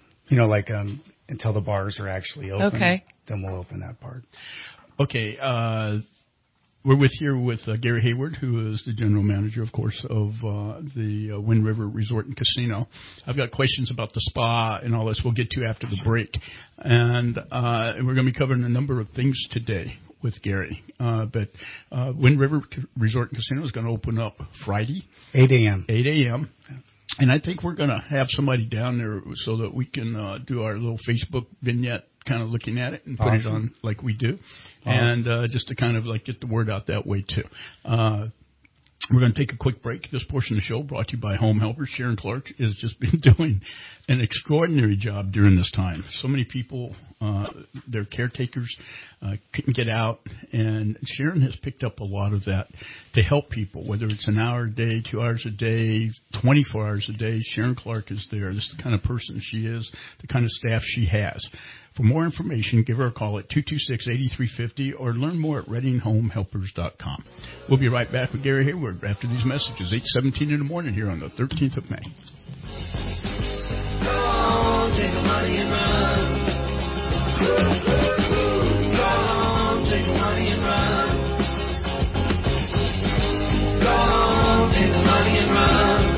until the bars are actually open. Okay. Then we'll open that part. Okay. We're here with Gary Hayward, who is the general manager, of course, of the Wind River Resort and Casino. I've got questions about the spa and all this we'll get to after the break. And we're going to be covering a number of things today with Gary. But Wind River Resort and Casino is going to open up Friday. 8 a.m. 8 a.m. And I think we're going to have somebody down there so that we can do our little Facebook vignette, kind of looking at it and put it on like we do. And just to kind of get the word out that way too. We're going to take a quick break. This portion of the show brought to you by Home Helpers. Sharon Clark has just been doing an extraordinary job during this time. So many people, their caretakers, couldn't get out, and Sharon has picked up a lot of that to help people, whether it's an hour a day, 2 hours a day, 24 hours a day. Sharon Clark is there. This is the kind of person she is, the kind of staff she has. For more information, give her a call at 226-8350 or learn more at readinghomehelpers.com. We'll be right back with Gary Hayward after these messages, 8:17 in the morning here on the 13th of May. Go on, take the money and run. Go on, take the money and run. Go on, take the money and run.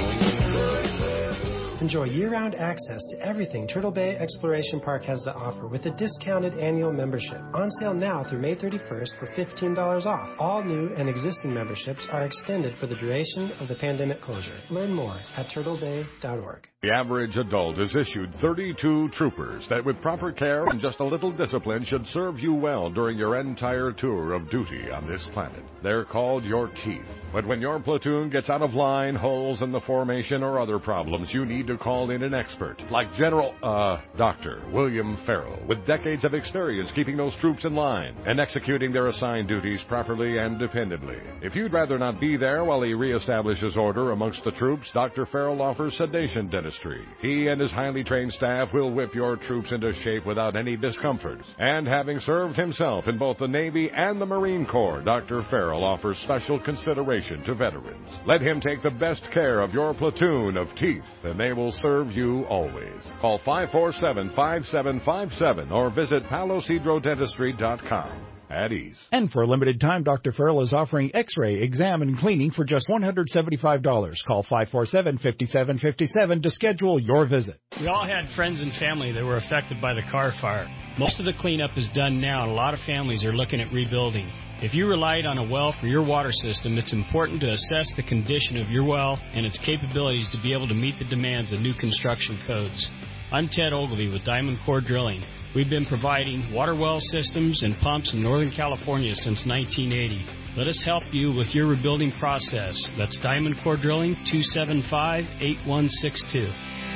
Enjoy year-round access to everything Turtle Bay Exploration Park has to offer with a discounted annual membership. On sale now through May 31st for $15 off. All new and existing memberships are extended for the duration of the pandemic closure. Learn more at turtlebay.org. The average adult is issued 32 troopers that with proper care and just a little discipline should serve you well during your entire tour of duty on this planet. They're called your teeth. But when your platoon gets out of line, holes in the formation, or other problems, you need to call in an expert like Dr. William Farrell, with decades of experience keeping those troops in line and executing their assigned duties properly and dependably. If you'd rather not be there while he reestablishes order amongst the troops, Dr. Farrell offers sedation dentistry. He and his highly trained staff will whip your troops into shape without any discomfort. And having served himself in both the Navy and the Marine Corps, Dr. Farrell offers special consideration to veterans. Let him take the best care of your platoon of teeth, and they will serve you always. Call 547-5757 or visit palocidrodentistry.com. at ease. And for a limited time, Dr. Farrell is offering X-ray, exam, and cleaning for just $175. Call 547-5757 to schedule your visit. We all had friends and family that were affected by the Carr fire. Most of the cleanup is done now, and a lot of families are looking at rebuilding. If you relied on a well for your water system, it's important to assess the condition of your well and its capabilities to be able to meet the demands of new construction codes. I'm Ted Ogilvie with Diamond Core Drilling. We've been providing water well systems and pumps in Northern California since 1980. Let us help you with your rebuilding process. That's Diamond Core Drilling, 275-8162.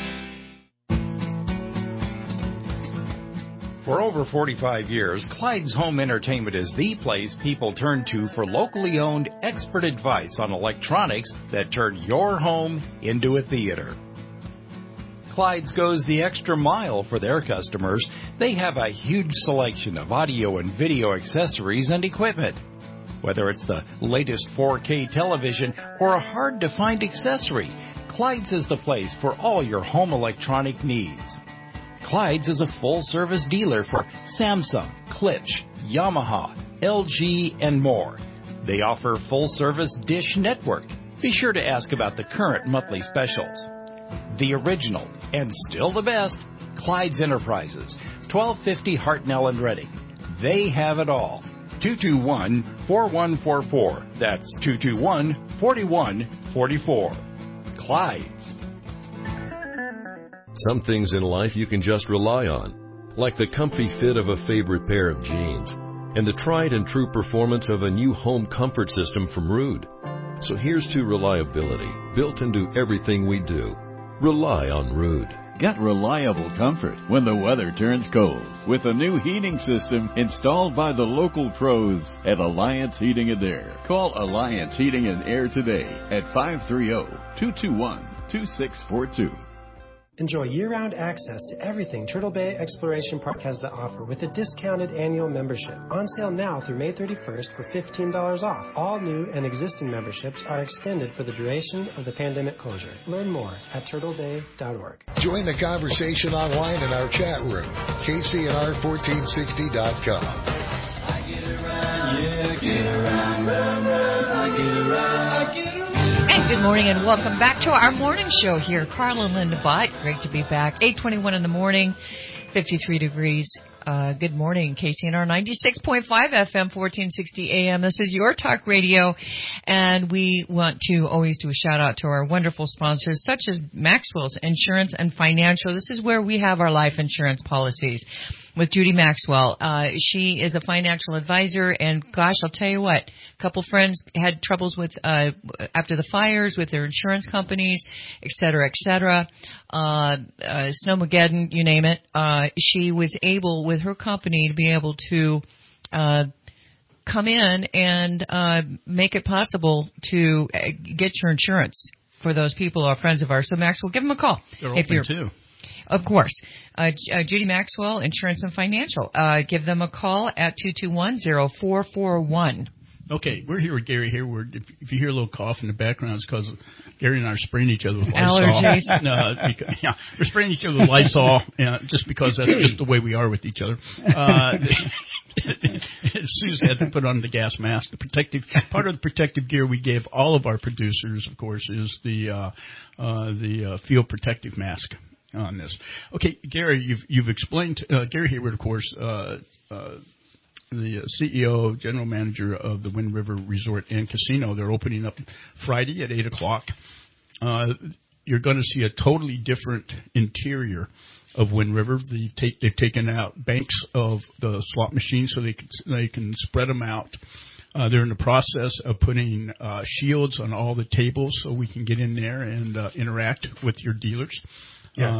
For over 45 years, Clyde's Home Entertainment is the place people turn to for locally owned expert advice on electronics that turn your home into a theater. Clyde's goes the extra mile for their customers. They have a huge selection of audio and video accessories and equipment. Whether it's the latest 4K television or a hard-to-find accessory, Clyde's is the place for all your home electronic needs. Clyde's is a full-service dealer for Samsung, Klipsch, Yamaha, LG, and more. They offer full-service Dish Network. Be sure to ask about the current monthly specials. The original, and still the best, Clyde's Enterprises, 1250 Hartnell and Reading. They have it all. 221-4144. That's 221-4144. Clyde's. Some things in life you can just rely on, like the comfy fit of a favorite pair of jeans and the tried and true performance of a new home comfort system from Ruud. So here's to reliability, built into everything we do. Rely on Ruud. Get reliable comfort when the weather turns cold with a new heating system installed by the local pros at Alliance Heating and Air. Call Alliance Heating and Air today at 530-221-2642. Enjoy year-round access to everything Turtle Bay Exploration Park has to offer with a discounted annual membership. On sale now through May 31st for $15 off. All new and existing memberships are extended for the duration of the pandemic closure. Learn more at turtlebay.org. Join the conversation online in our chat room, KCNR1460.com. I get around, yeah, get around, run, run, I get around, I get around. And good morning and welcome back to our morning show here. Carl and Linda Bott, great to be back. 8:21 in the morning, 53 degrees. Good morning, KCNR 96.5 FM, 1460 AM. This is your talk radio, and we want to always do a shout out to our wonderful sponsors, such as Maxwell's Insurance and Financial. This is where we have our life insurance policies with Judy Maxwell. She is a financial advisor, and gosh, I'll tell you what, a couple friends had troubles with after the fires with their insurance companies, et cetera, Snowmageddon, you name it. She was able, with her company, to be able to come in and make it possible to get your insurance for those people who are friends of ours. So Maxwell, give them a call. They're open too. Of course. Judy Maxwell, Insurance and Financial. Give them a call at 221-0441. Okay, we're here with Gary Hayward. If you hear a little cough in the background, it's because Gary and I are spraying each other with Lysol. Allergies. No, we're spraying each other with Lysol, just because that's just the way we are with each other. Susan had to put on the gas mask. The protective part of the protective gear we gave all of our producers, of course, is the field protective mask on this. Okay, Gary, you've explained Gary Hayward, of course, the CEO, general manager of the Wind River Resort and Casino. They're opening up Friday at 8 o'clock. You're going to see a totally different interior of Wind River. They've taken out banks of the slot machines so they can spread them out. They're in the process of putting shields on all the tables so we can get in there and interact with your dealers. Yes.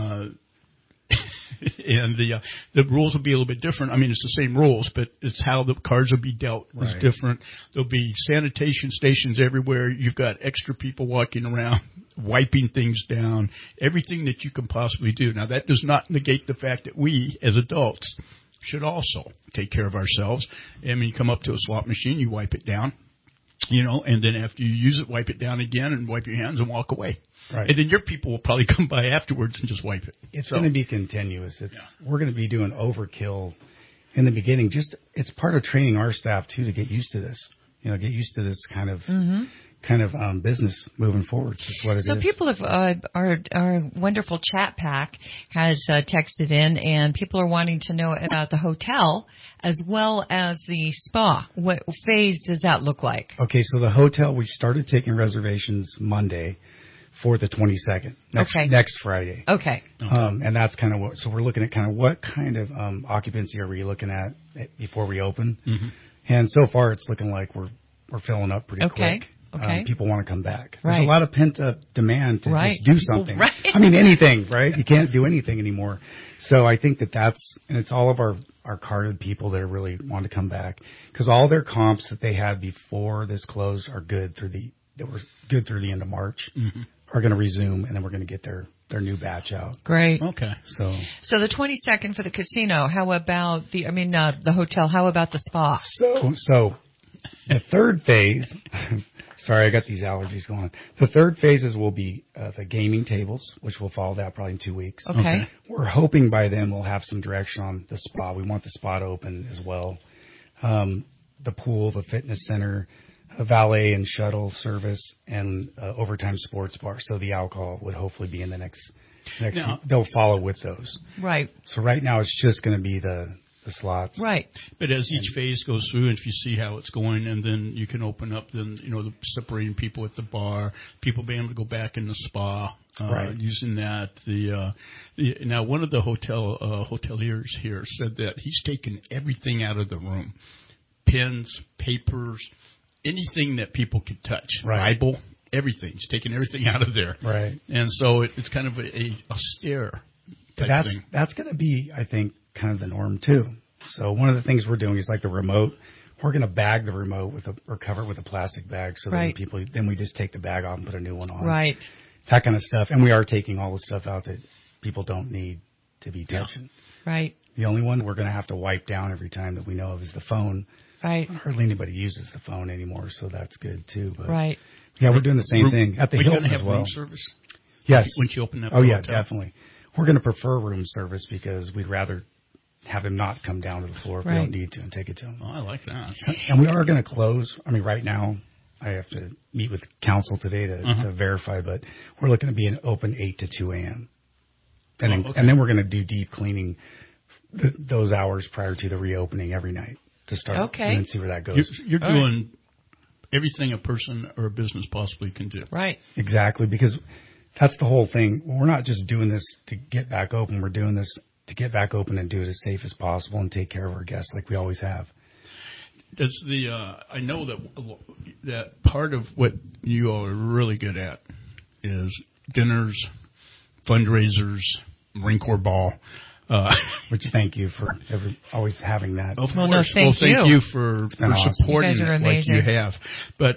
And the rules will be a little bit different. I mean, it's the same rules, but it's how the cards will be dealt is different. There'll be sanitation stations everywhere. You've got extra people walking around, wiping things down, everything that you can possibly do. Now, that does not negate the fact that we, as adults, should also take care of ourselves. I mean, you come up to a slot machine, you wipe it down, and then after you use it, wipe it down again and wipe your hands and walk away. Right. And then your people will probably come by afterwards and just wipe it. It's going to be continuous. We're going to be doing overkill in the beginning. Just it's part of training our staff too to get used to this. Get used to this kind of business moving forward. That's what it is. So people have our wonderful chat pack has texted in, and people are wanting to know about the hotel as well as the spa. What phase does that look like? Okay, so the hotel, we started taking reservations Monday for the 22nd, next Friday. Okay. And that's kind of what, so we're looking at kind of what kind of occupancy are we looking at before we open? Mm-hmm. And so far it's looking like we're filling up pretty quick. Okay. People want to come back. Right. There's a lot of pent-up demand to just do something. Right. I mean, anything, right? You can't do anything anymore. So I think and it's all of our carded people that really want to come back because all their comps that they had before this closed are good that were good through the end of March, are going to resume, and then we're going to get their new batch out. Great. Okay. So the 22nd for the casino. How about the hotel? How about the spa? So the third phase. Sorry, I got these allergies going on. The third phases will be the gaming tables, which will follow that probably in 2 weeks. Okay. We're hoping by then we'll have some direction on the spa. We want the spa to open as well. The pool, the fitness center, a valet and shuttle service, and overtime sports bar. So the alcohol would hopefully be in the next week. They'll follow with those. Right. So right now it's just going to be the slots. Right. But as each phase goes through, and if you see how it's going, and then you can open up, then, the separating people at the bar, people being able to go back in the spa, using that. Now, one of the hoteliers here said that he's taken everything out of the room. Pens, papers, anything that people could touch. Right. Bible, everything. He's taken everything out of there. Right. And so it's kind of a austere type thing. That's going to be, I think, kind of the norm too. So one of the things we're doing is like the remote. We're going to bag the remote or cover it with a plastic bag so that then we just take the bag off and put a new one on. Right. That kind of stuff. And we are taking all the stuff out that people don't need to be touching. Right. The only one we're going to have to wipe down every time that we know of is the phone. Right. Hardly anybody uses the phone anymore, so that's good too. But right. Yeah, we're doing the same thing at the Hilton as well. Room service? Yes. When you open up. Oh yeah, definitely. We're going to prefer room service because we'd rather have him not come down to the floor if we don't need to and take it to him. Oh, I like that. And we are going to close. I mean, right now, I have to meet with council today to verify, but we're looking to be open 8 to 2 a.m. And then we're going to do deep cleaning those hours prior to the reopening every night to start and then see where that goes. You're doing everything a person or a business possibly can do. Right. Exactly, because that's the whole thing. We're not just doing this to get back open. We're doing this to get back open and do it as safe as possible and take care of our guests like we always have. Does I know that part of what you all are really good at is dinners, fundraisers, Marine Corps Ball. Which thank you for always having that. Of course. Thank you for supporting it like you have. But,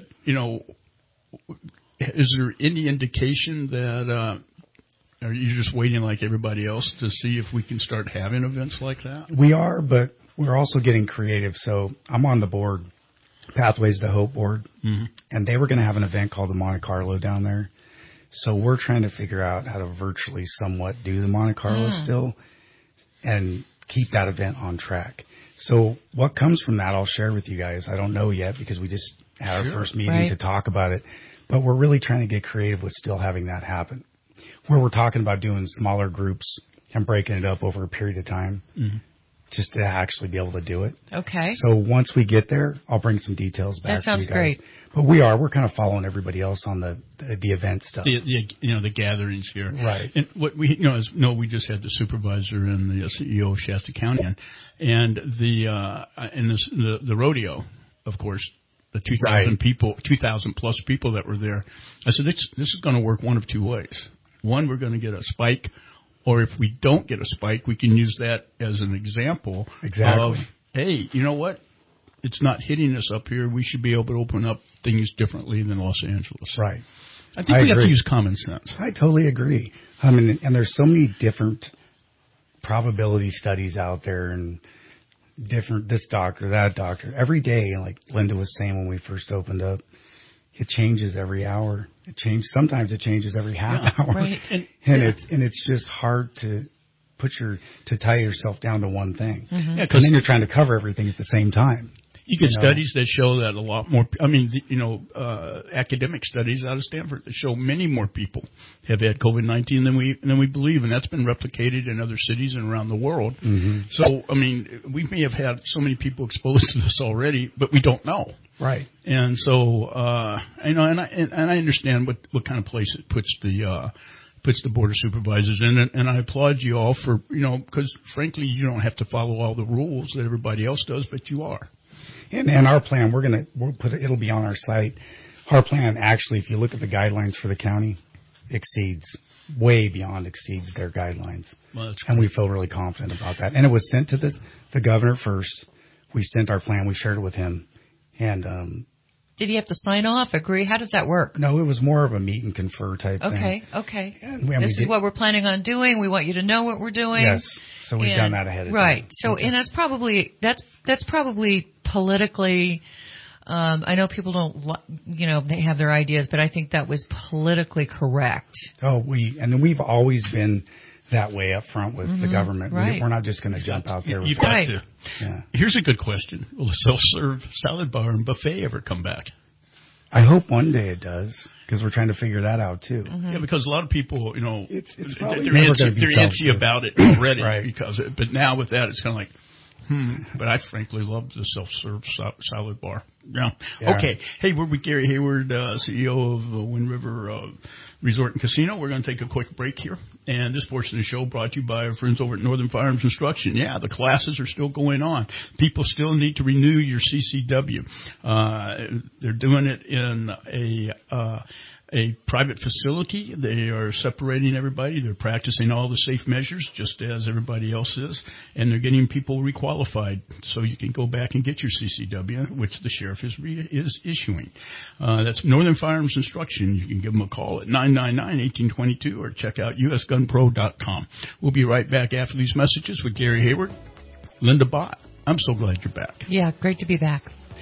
is there any indication that are you just waiting like everybody else to see if we can start having events like that? We are, but we're also getting creative. So I'm on the board, Pathways to Hope board, and they were going to have an event called the Monte Carlo down there. So we're trying to figure out how to virtually somewhat do the Monte Carlo still and keep that event on track. So what comes from that, I'll share with you guys. I don't know yet because we just had our first meeting to talk about it. But we're really trying to get creative with still having that happen. Where we're talking about doing smaller groups and breaking it up over a period of time just to actually be able to do it. Okay. So once we get there, I'll bring some details back to you guys. That sounds great. But we're kind of following everybody else on the event stuff. The gatherings here. Right. And what we, we just had the supervisor and the CEO of Shasta County and the rodeo, of course. The 2,000 people, 2,000 plus people that were there. I said, this is going to work one of two ways. One, we're going to get a spike, or if we don't get a spike, we can use that as an example of, hey, you know what? It's not hitting us up here. We should be able to open up things differently than Los Angeles. Right. I think we have to use common sense. I totally agree. I mean, and there's so many different probability studies out there and different this doctor, that doctor. Every day, like Linda was saying when we first opened up, it changes every hour. Sometimes it changes every half hour. Right. And it's just hard to to tie yourself down to one thing. Mm-hmm. And then you're trying to cover everything at the same time. You get studies that show that a lot more, academic studies out of Stanford that show many more people have had COVID-19 than we believe, and that's been replicated in other cities and around the world. Mm-hmm. So, we may have had so many people exposed to this already, but we don't know. Right. And so, I understand what kind of place it puts the Board of Supervisors in, and I applaud you all for, because frankly, you don't have to follow all the rules that everybody else does, but you are. And our plan, we'll put it, it'll be on our site. Our plan actually, if you look at the guidelines for the county, way beyond exceeds their guidelines. Well, and we feel really confident about that. And it was sent to the governor first. We sent our plan. We shared it with him. And did he have to sign off, agree? How does that work? No, it was more of a meet and confer type thing. Okay. This is what we're planning on doing. We want you to know what we're doing. Yes. So we've done that ahead of time. Right. So, and that's probably politically, I know people don't, they have their ideas, but I think that was politically correct. And then we've always been that way up front with the government. Right. We're not just going to jump out there. You've got to. Yeah. Here's a good question. Will the self-serve salad bar and buffet ever come back? I hope one day it does, because we're trying to figure that out too. Mm-hmm. Yeah, because a lot of people, it's probably they're antsy about it already. Right. But now with that, it's kind of like, But I frankly love the self-serve salad bar. Yeah. Okay. Hey, we're with Gary Hayward, CEO of Wind River Resort and Casino. We're going to take a quick break here. And this portion of the show brought to you by our friends over at Northern Firearms Instruction. Yeah, the classes are still going on. People still need to renew your CCW. They're doing it in a private facility. They are separating everybody. They're practicing all the safe measures just as everybody else is. And they're getting people requalified so you can go back and get your CCW, which the sheriff is issuing. That's Northern Firearms Instruction. You can give them a call at 999-1822 or check out usgunpro.com. We'll be right back after these messages with Gary Hayward. Linda Bott, I'm so glad you're back. Yeah, great to be back.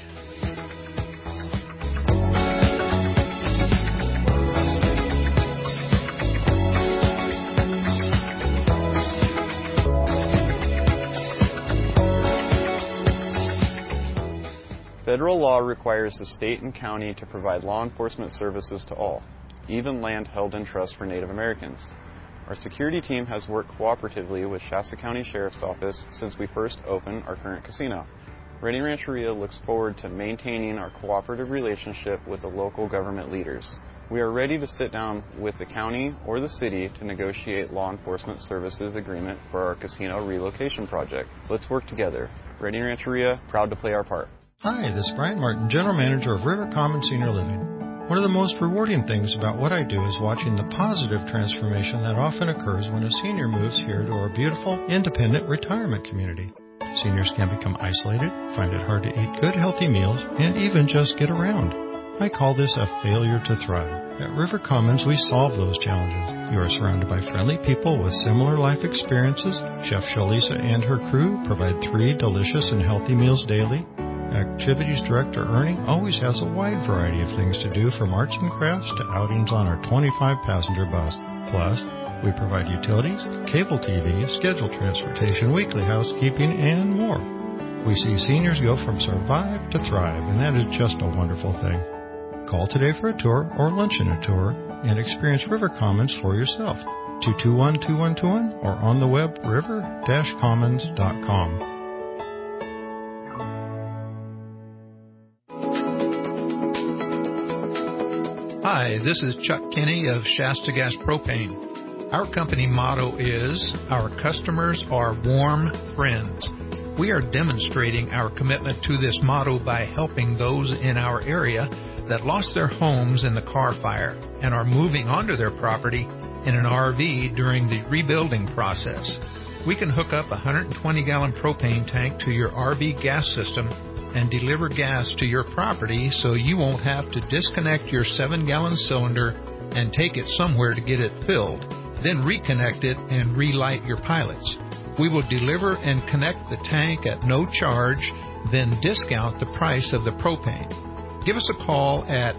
Federal law requires the state and county to provide law enforcement services to all, even land held in trust for Native Americans. Our security team has worked cooperatively with Shasta County Sheriff's Office since we first opened our current casino. Redding Rancheria looks forward to maintaining our cooperative relationship with the local government leaders. We are ready to sit down with the county or the city to negotiate law enforcement services agreement for our casino relocation project. Let's work together. Redding Rancheria, proud to play our part. Hi, this is Brian Martin, General Manager of River Commons Senior Living. One of the most rewarding things about what I do is watching the positive transformation that often occurs when a senior moves here to our beautiful, independent retirement community. Seniors can become isolated, find it hard to eat good, healthy meals, and even just get around. I call this a failure to thrive. At River Commons, we solve those challenges. You are surrounded by friendly people with similar life experiences. Chef Shalisa and her crew provide 3 delicious and healthy meals daily. Activities Director Ernie always has a wide variety of things to do, from arts and crafts to outings on our 25-passenger bus. Plus, we provide utilities, cable TV, scheduled transportation, weekly housekeeping, and more. We see seniors go from survive to thrive, and that is just a wonderful thing. Call today for a tour or lunch in a tour and experience River Commons for yourself. 221-2121 or on the web river-commons.com. Hi, this is Chuck Kinney of Shasta Gas Propane. Our company motto is, our customers are warm friends. We are demonstrating our commitment to this motto by helping those in our area that lost their homes in the Carr Fire and are moving onto their property in an RV during the rebuilding process. We can hook up a 120-gallon propane tank to your RV gas system and deliver gas to your property so you won't have to disconnect your 7-gallon cylinder and take it somewhere to get it filled, then reconnect it and relight your pilots. We will deliver and connect the tank at no charge, then discount the price of the propane. Give us a call at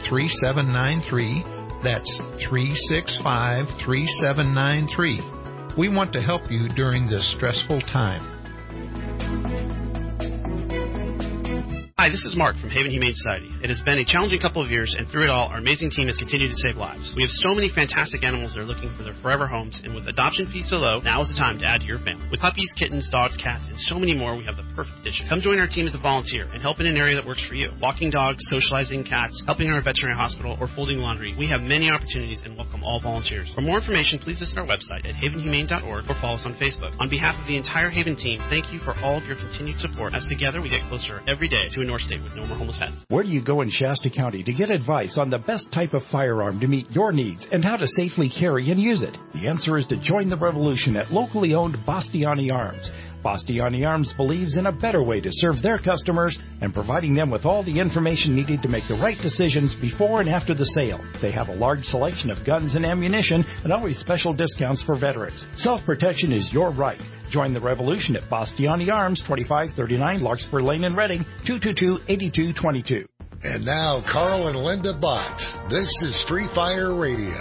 365-3793. That's 365-3793. We want to help you during this stressful time. Hi, this is Mark from Haven Humane Society. It has been a challenging couple of years, and through it all, our amazing team has continued to save lives. We have so many fantastic animals that are looking for their forever homes, and with adoption fees so low, now is the time to add to your family. With puppies, kittens, dogs, cats, and so many more, we have the perfect addition. Come join our team as a volunteer and help in an area that works for you. Walking dogs, socializing cats, helping in our veterinary hospital, or folding laundry. We have many opportunities and welcome all volunteers. For more information, please visit our website at havenhumane.org or follow us on Facebook. On behalf of the entire Haven team, thank you for all of your continued support, as together we get closer every day to a North State with no more homeless pets. Where do you go in Shasta County to get advice on the best type of firearm to meet your needs and how to safely carry and use it? The answer is to join the revolution at locally owned Bastiani Arms. Bastiani Arms believes in a better way to serve their customers and providing them with all the information needed to make the right decisions before and after the sale. They have a large selection of guns and ammunition and always special discounts for veterans. Self-protection is your right. Join the revolution at Bastiani Arms, 2539 Larkspur Lane in Reading, 222-8222. And now, Carl and Linda Bott. This is Free Fire Radio.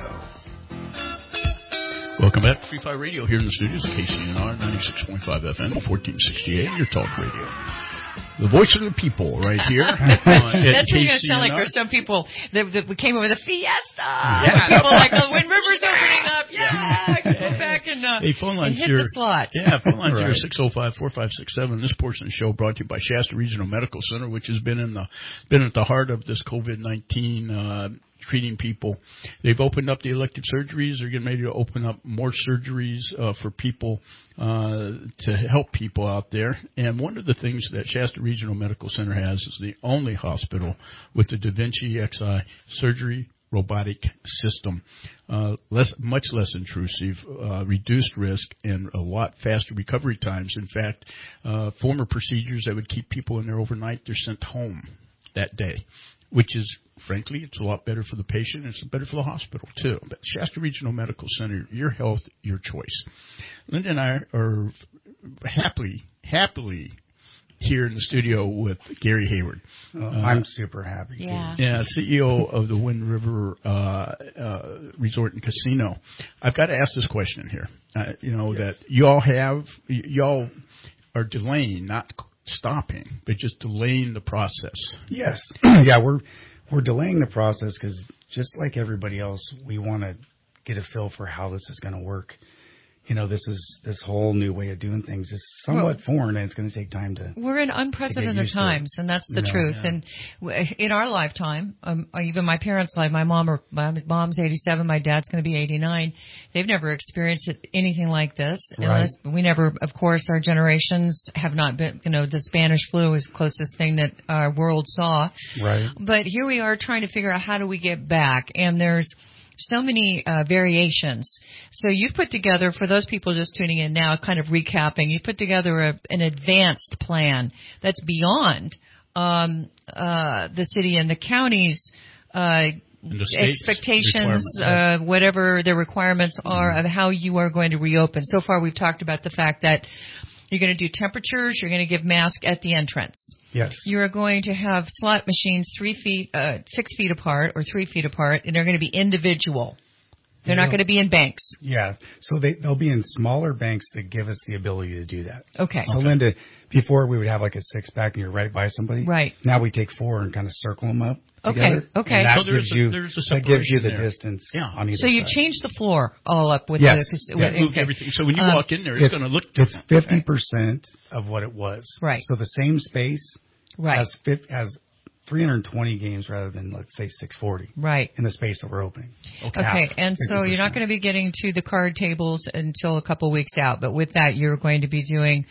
Welcome back to Free Fire Radio here in the studios of KCNR 96.5 FM, 1468, your talk radio. The voice of the people right here. That's what it's going to sound like for some people that we came over the Fiesta. Yeah. People like, the Wind River's opening up. Yeah, go back and, phone and hit the slot. Yeah, phone lines here 605-4567. This portion of the show brought to you by Shasta Regional Medical Center, which has been at the heart of this COVID-19 treating people. They've opened up the elective surgeries. They're getting ready to open up more surgeries for people to help people out there. And one of the things that Shasta Regional Medical Center has is the only hospital with the Da Vinci Xi surgery robotic system. Much less intrusive, reduced risk, and a lot faster recovery times. In fact, former procedures that would keep people in there overnight, they're sent home that day, which is, frankly, it's a lot better for the patient, and it's better for the hospital, too. But Shasta Regional Medical Center, your health, your choice. Linda and I are happily here in the studio with Gary Hayward. I'm super happy, too. Yeah, CEO of the Wind River Resort and Casino. I've got to ask this question here. That y'all are delaying, not stopping, but just delaying the process. Yes. Yeah, we're delaying the process because just like everybody else, we want to get a feel for how this is going to work. This whole new way of doing things is somewhat foreign, and it's going to take time to. We're in unprecedented times, and that's the truth. Yeah. And in our lifetime, even my parents' life, my mom's 87, my dad's going to be 89. They've never experienced anything like this. Right. We never, of course, our generations have not been. The Spanish flu is the closest thing that our world saw. Right. But here we are trying to figure out how do we get back, and there's so many variations. So you've put together, for those people just tuning in now, kind of recapping, you put together an advanced plan that's beyond the city and the county's expectations, whatever the requirements are of how you are going to reopen. So far we've talked about the fact that you're going to do temperatures, you're going to give masks at the entrance. Yes. You're going to have slot machines 6 feet apart or 3 feet apart, and they're going to be individual. They're not going to be in banks. Yeah. So they'll be in smaller banks that give us the ability to do that. Okay. So Linda, before we would have like a 6-pack and you're right by somebody. Right. Now we take 4 and kind of circle them up together. Okay. And that gives you the distance on either side. So you change the floor all up with everything. So when you walk in there, it's going to look different. It's 50% of what it was. Right. So the same space has 320 games rather than, let's say, 640. Right. In the space that we're opening. Okay. And so you're not going to be getting to the card tables until a couple weeks out, but with that, you're going to be doing.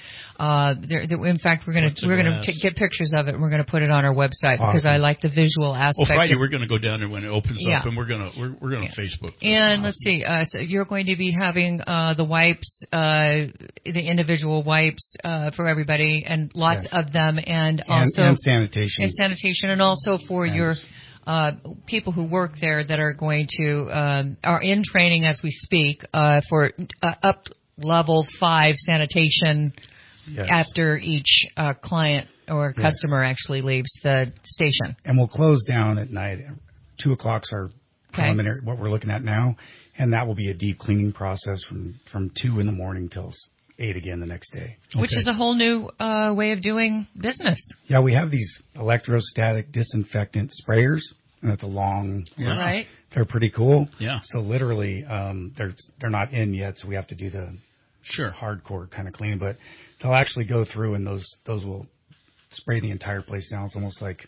In fact, we're going to get pictures of it, and we're going to put it on our website because I like the visual aspect. Well, Friday we're going to go down there when it opens up, and we're going to Facebook. And let's see. So you're going to be having the wipes, the individual wipes for everybody, and lots of them, and sanitation. And also for your people who work there that are going to are in training as we speak for up level 5 sanitation after each client or customer actually leaves the station. And we'll close down at night. 2 o'clock's our preliminary, what we're looking at now. and that will be a deep cleaning process from 2 in the morning till 8 again the next day. Which is a whole new way of doing business. Yeah, we have these electrostatic disinfectant sprayers, and it's a long. Right. They're pretty cool. Yeah. So literally, they're not in yet, so we have to do the hardcore kind of cleaning. But they'll actually go through, and those will spray the entire place down. It's almost like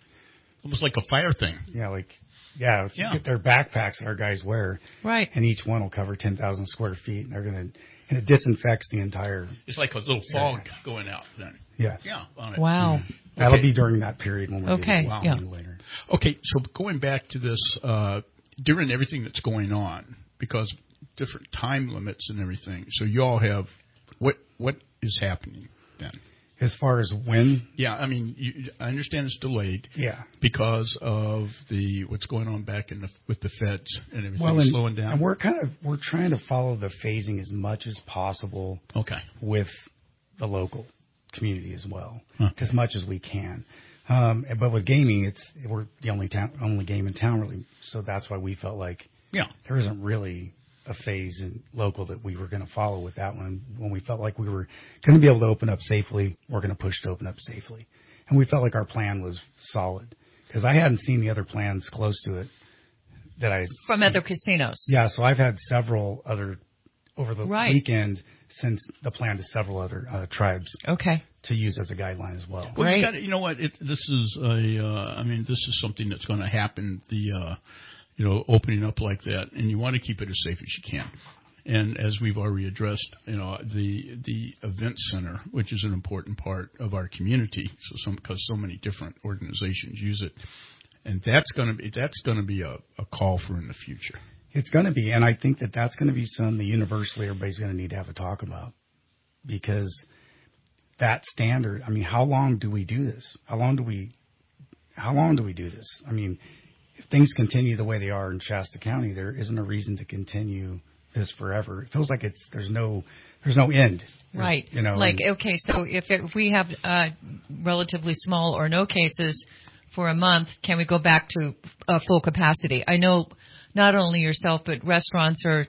a fire thing. Yeah, they're backpacks that our guys wear. Right. And each one will cover 10,000 square feet, and it disinfects the entire. It's like a little fog going out then. Yes. Yeah. On it. Wow. That'll be during that period when we're okay. later. Okay, so going back to this, during everything that's going on, because different time limits and everything, so you all have, what is happening then? As far as when? Yeah, I mean, I understand it's delayed. Yeah. Because of what's going on back with the feds and everything slowing down. And we're trying to follow the phasing as much as possible. Okay. With the local community as well, as much as we can. But with gaming, we're the only game in town really, so that's why we felt like there isn't really a phase in local that we were going to follow with that one. When we felt like we were going to be able to open up safely, we're going to push to open up safely. And we felt like our plan was solid because I hadn't seen the other plans close to it from other casinos. Yeah, so I've had several other over the weekend since the plan to several other tribes. Okay. To use as a guideline as well. Well, you know what? This is this is something that's going to happen. Opening up like that, and you want to keep it as safe as you can. And as we've already addressed, the event center, which is an important part of our community, because so many different organizations use it, and that's going to be a call for in the future. It's going to be, and I think that's going to be something that universally everybody's going to need to have a talk about, because that standard. I mean, how long do we do this? How long do we do this? I mean, if things continue the way they are in Shasta County, there isn't a reason to continue this forever. It feels like there's no end. Right. Okay, so if we have relatively small or no cases for a month, can we go back to full capacity? I know not only yourself, but restaurants are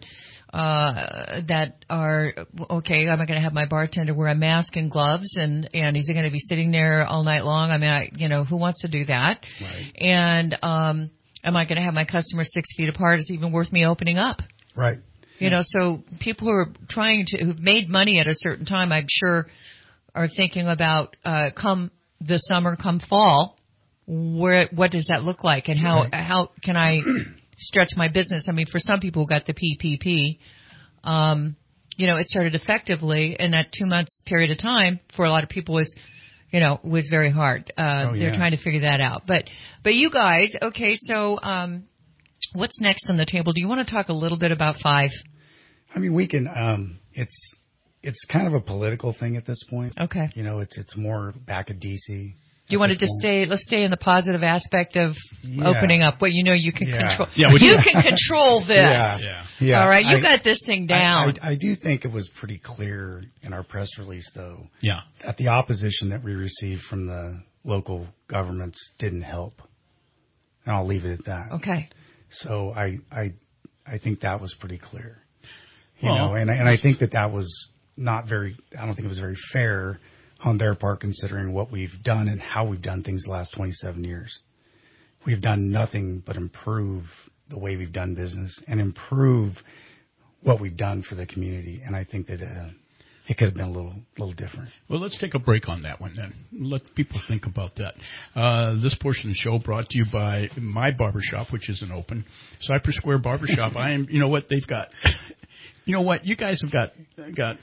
that are okay. I'm going to have my bartender wear a mask and gloves, and is he going to be sitting there all night long? I mean, who wants to do that? Right. And am I going to have my customers 6 feet apart? Is it even worth me opening up? Right. So people who are who've made money at a certain time, I'm sure, are thinking about come the summer, come fall, what does that look like, and how can I stretch my business? I mean, for some people who got the PPP, it started effectively, and that 2 months period of time for a lot of people was very hard. They're trying to figure that out. But you guys, okay, so what's next on the table? Do you want to talk a little bit about Five? I mean, we can. It's kind of a political thing at this point. Okay. It's more back at D.C. You want to just let's stay in the positive aspect of opening up. What you can control. Yeah, you can control this. Yeah. All right, you got this thing down. I do think it was pretty clear in our press release, though, that the opposition that we received from the local governments didn't help. And I'll leave it at that. Okay. So I think that was pretty clear. And I think that was not very. I don't think it was very fair on their part, considering what we've done and how we've done things the last 27 years. We've done nothing but improve the way we've done business and improve what we've done for the community. And I think that it could have been a little different. Well, let's take a break on that one then. Let people think about that. This portion of the show brought to you by my barbershop, which isn't open. Cypress Square Barbershop. They've got. You know what? You guys have got. You got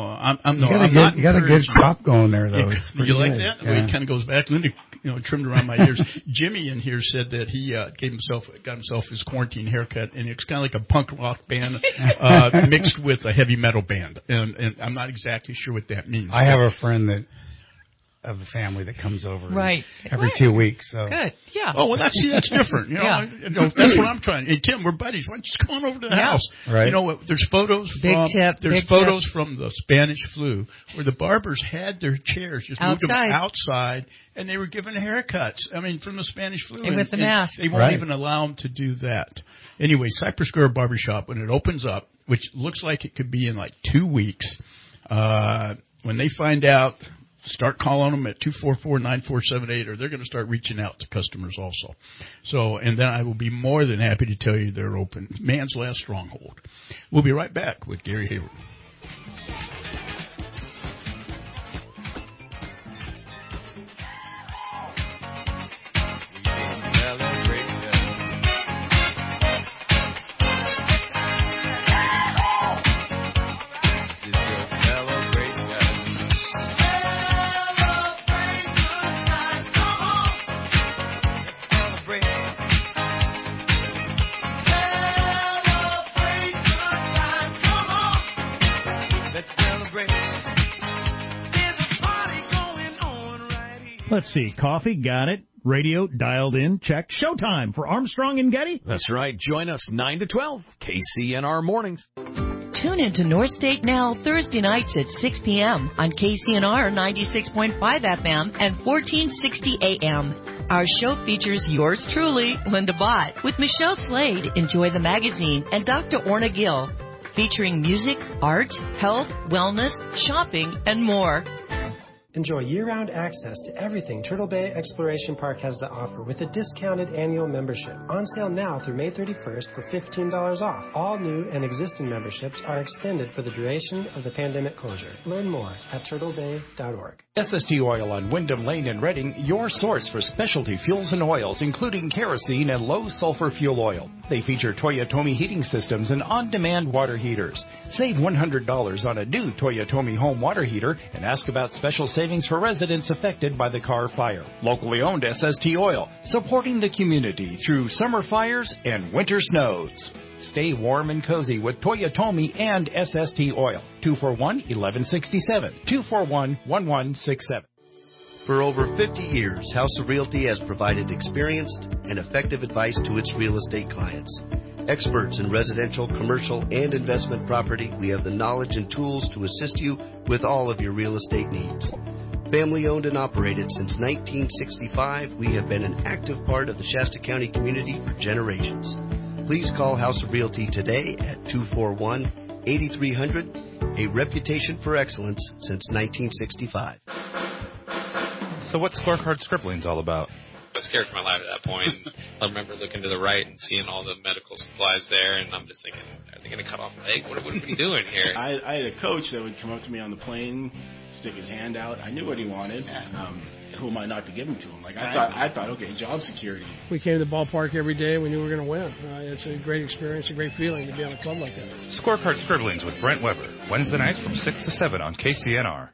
a good crop going there, though. It's you like good. that? The way it kind of goes back. Linda, trimmed around my ears. Jimmy in here said that he got himself his quarantine haircut, and it's kind of like a punk rock band mixed with a heavy metal band, and I'm not exactly sure what that means. I have a friend that of the family that comes over right every 2 weeks. So good, yeah. Oh well, that's different. You know, that's what I'm trying. Hey Tim, we're buddies. Why don't you come on over to the house? Right. You know, there's photos from the Spanish flu where the barbers had their chairs just moved them outside, and they were given haircuts. I mean, from the Spanish flu, and with the mask, they won't even allow them to do that. Anyway, Cypress Square Barbershop, when it opens up, which looks like it could be in like 2 weeks, when they find out, start calling them at 244-9478, or they're going to start reaching out to customers also. So, and then I will be more than happy to tell you they're open. Man's last stronghold. We'll be right back with Gary Hayward. Let's see. Coffee, got it. Radio, dialed in, check. Showtime for Armstrong and Getty. That's right. Join us 9 to 12, KCNR Mornings. Tune into North State Now Thursday nights at 6 p.m. on KCNR 96.5 FM and 1460 AM. Our show features yours truly, Linda Bott, with Michelle Slade, Enjoy the Magazine, and Dr. Orna Gill, featuring music, art, health, wellness, shopping, and more. Enjoy year-round access to everything Turtle Bay Exploration Park has to offer with a discounted annual membership. On sale now through May 31st for $15 off. All new and existing memberships are extended for the duration of the pandemic closure. Learn more at turtlebay.org. SST Oil on Wyndham Lane in Reading, your source for specialty fuels and oils, including kerosene and low-sulfur fuel oil. They feature Toyotomi heating systems and on-demand water heaters. Save $100 on a new Toyotomi home water heater and ask about special savings for residents affected by the Carr Fire. Locally owned SST Oil, supporting the community through summer fires and winter snows. Stay warm and cozy with Toyotomi and SST Oil. 241-1167. 241-1167. For over 50 years, House of Realty has provided experienced and effective advice to its real estate clients. Experts in residential, commercial, and investment property, we have the knowledge and tools to assist you with all of your real estate needs. Family owned and operated since 1965, we have been an active part of the Shasta County community for generations. Please call House of Realty today at 241-8300, a reputation for excellence since 1965. So what's Scorecard Scribblings all about? I was scared for my life at that point. I remember looking to the right and seeing all the medical supplies there, and I'm just thinking, are they going to cut off a leg? What are we doing here? I had a coach that would come up to me on the plane, stick his hand out. I knew what he wanted. Who am I not to give him to him? Like I thought, okay, job security. We came to the ballpark every day. We knew we were going to win. It's a great experience, a great feeling to be on a club like that. Scorecard Scribblings with Brent Weber, Wednesday nights from 6 to 7 on KCNR.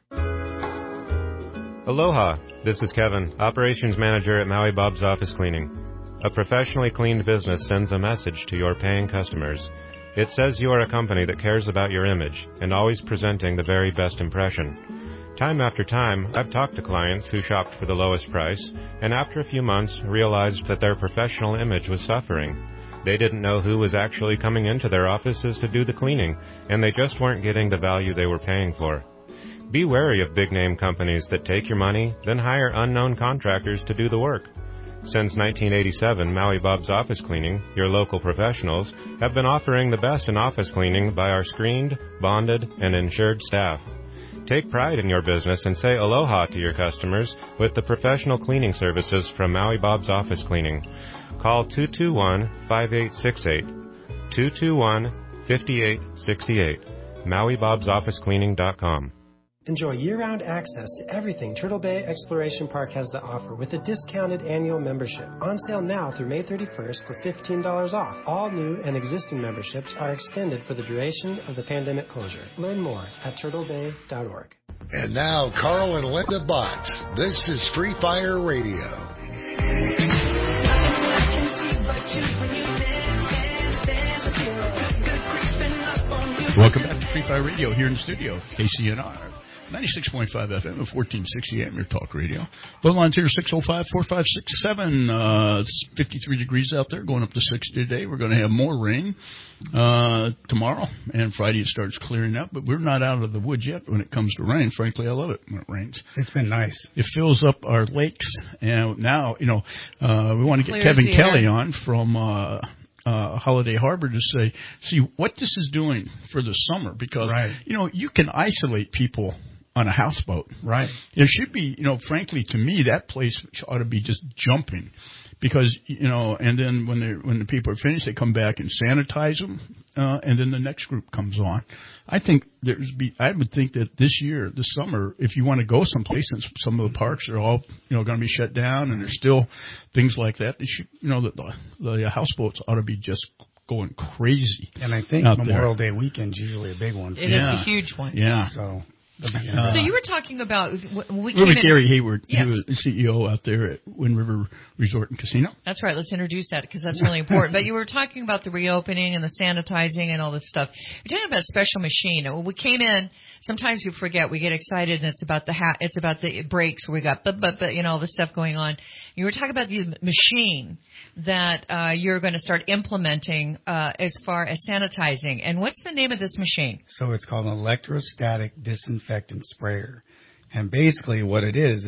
Aloha, this is Kevin, Operations Manager at Maui Bob's Office Cleaning. A professionally cleaned business sends a message to your paying customers. It says you are a company that cares about your image and always presenting the very best impression. Time after time, I've talked to clients who shopped for the lowest price and after a few months realized that their professional image was suffering. They didn't know who was actually coming into their offices to do the cleaning, and they just weren't getting the value they were paying for. Be wary of big-name companies that take your money, then hire unknown contractors to do the work. Since 1987, Maui Bob's Office Cleaning, your local professionals, have been offering the best in office cleaning by our screened, bonded, and insured staff. Take pride in your business and say aloha to your customers with the professional cleaning services from Maui Bob's Office Cleaning. Call 221-5868. 221-5868. MauiBob'sOfficeCleaning.com. Enjoy year-round access to everything Turtle Bay Exploration Park has to offer with a discounted annual membership. On sale now through May 31st for $15 off. All new and existing memberships are extended for the duration of the pandemic closure. Learn more at turtlebay.org. And now, Carl and Linda Bott. This is Free Fire Radio. Welcome back to Free Fire Radio here in the studio, KCNR. 96.5 FM and 1460 AM, your talk radio. Phone lines here, 605-4567. It's 53 degrees out there, going up to 60 today. We're going to have more rain tomorrow, and Friday it starts clearing up, but we're not out of the woods yet when it comes to rain. Frankly, I love it when it rains. It's been nice. It fills up our lakes, and now, we want to get Kevin Kelly on from Holiday Harbor to see what this is doing for the summer, because, you can isolate people on a houseboat. Right. It should be, frankly, to me, that place ought to be just jumping. Because, and then when the people are finished, they come back and sanitize them, and then the next group comes on. I would think that this summer, if you want to go someplace, and some of the parks are all, going to be shut down, and there's still things like that, they should, the houseboats ought to be just going crazy. And I think Memorial Day weekend's usually a big one. It is a huge one. Yeah. So you were talking about Gary Hayward, he was the CEO out there at Wind River Resort and Casino. That's right. Let's introduce that because that's really important. But you were talking about the reopening and the sanitizing and all this stuff. You're talking about a special machine. When we came in, sometimes we forget. We get excited, and it's about the breaks where we got all this stuff going on. You were talking about the machine that you're going to start implementing as far as sanitizing. And what's the name of this machine? So it's called an electrostatic disinfectant sprayer. And basically what it is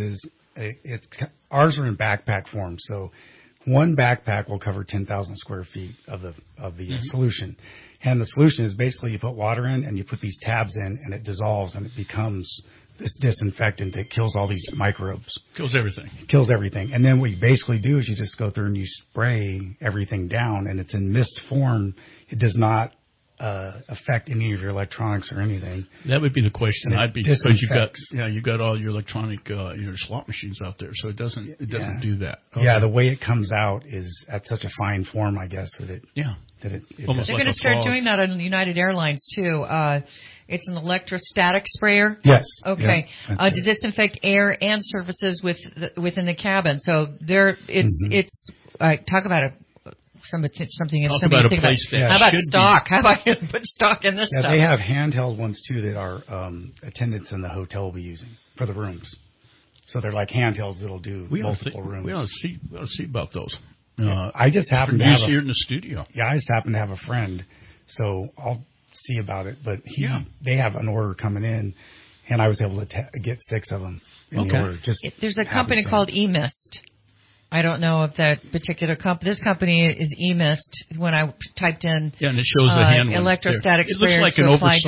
ours are in backpack form. So one backpack will cover 10,000 square feet of the solution. And the solution is basically you put water in and you put these tabs in, and it dissolves, and it becomes this disinfectant that kills all these microbes. Kills everything. And then what you basically do is you just go through and you spray everything down, and it's in mist form. It does not affect any of your electronics or anything. That would be the question. Because you've got all your electronic your slot machines out there, so it doesn't do that. Okay. Yeah, the way it comes out is at such a fine form, I guess, that it they're going to start doing that on United Airlines too. It's an electrostatic sprayer. Yes. Okay. Yeah, to disinfect air and surfaces within the cabin. So it's talk about something. Talk about a place that how about stock? How about you put stock in this stuff? They have handheld ones too that our attendants in the hotel will be using for the rooms. So they're like handhelds that'll do multiple rooms. We ought to see about those. I just happen to have here in the studio. Yeah, I just happen to have a friend, so I'll see about it. But they have an order coming in, and I was able to get 6 of them in the order. There's a company called eMist. I don't know if that particular company. This company is eMist. When I typed in, and it shows the hand electrostatic sprayers. It looks like an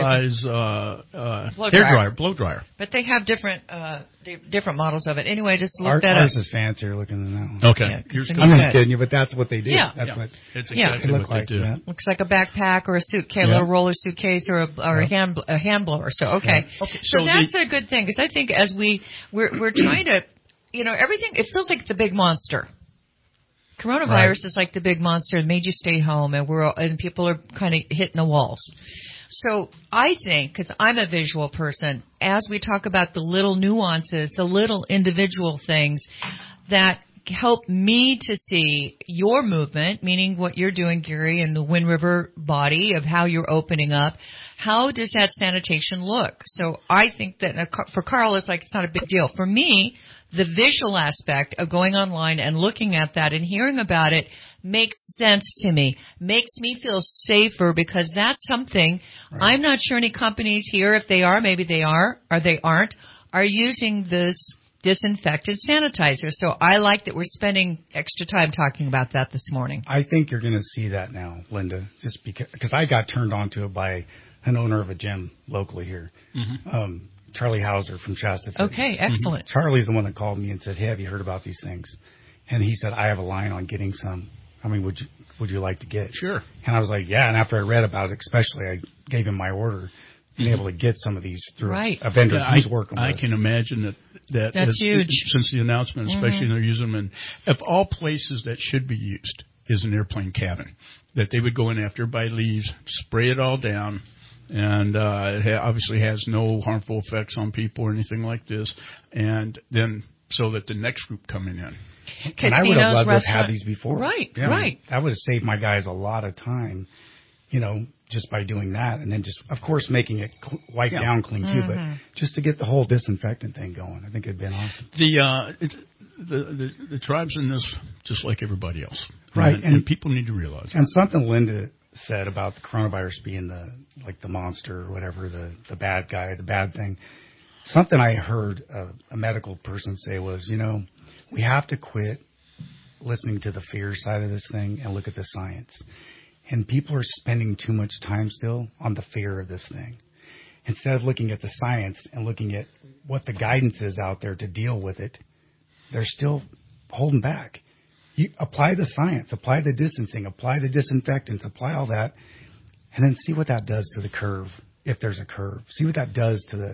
oversized blow dryer. But they have different models of it. Anyway, just look that up. Ours is fancier looking than that one. Okay, I'm just kidding you, but that's what they do. Yeah, That's exactly what they do. Yeah. Looks like a backpack or a suitcase, a little roller suitcase, or a hand blower. So okay, so that's a good thing, because I think as we're trying to. Everything, it feels like the big monster. Coronavirus is like the big monster that made you stay home, and people are kind of hitting the walls. So I think, because I'm a visual person, as we talk about the little nuances, the little individual things that help me to see your movement, meaning what you're doing, Gary, in the Wind River body of how you're opening up, how does that sanitation look? So I think that for Carl, it's not a big deal. For me, the visual aspect of going online and looking at that and hearing about it makes sense to me, makes me feel safer, because that's something I'm not sure any companies here, if they are, maybe they are, or they aren't, are using this disinfectant sanitizer. So I like that we're spending extra time talking about that this morning. I think you're going to see that now, Linda, just because I got turned on to it by an owner of a gym locally here. Mm-hmm. Charlie Hauser from Shasta. Okay, excellent. Mm-hmm. Charlie's the one that called me and said, "Hey, have you heard about these things?" And he said, "I have a line on getting some. I mean, would you like to get?" Sure. And I was like, "Yeah." And after I read about it, especially, I gave him my order, being able to get some of these through a vendor he's working with. I can imagine that's huge. Since the announcement, especially they're using them in, all places that should be used is an airplane cabin, that they would go in after everybody leaves, spray it all down. And it obviously has no harmful effects on people or anything like this. And then so that the next group coming in. And I would have loved to have had these before. Right, right. That would have saved my guys a lot of time, just by doing that, and then just, of course, making it wipe down clean too, but just to get the whole disinfectant thing going, I think it'd been awesome. The tribe's in this just like everybody else, right? And people need to realize. And something Linda said about the coronavirus being the monster or whatever, the bad guy, the bad thing. Something I heard a medical person say was, we have to quit listening to the fear side of this thing and look at the science. And people are spending too much time still on the fear of this thing. Instead of looking at the science and looking at what the guidance is out there to deal with it, they're still holding back. You apply the science, apply the distancing, apply the disinfectants, apply all that, and then see what that does to the curve, if there's a curve. See what that does to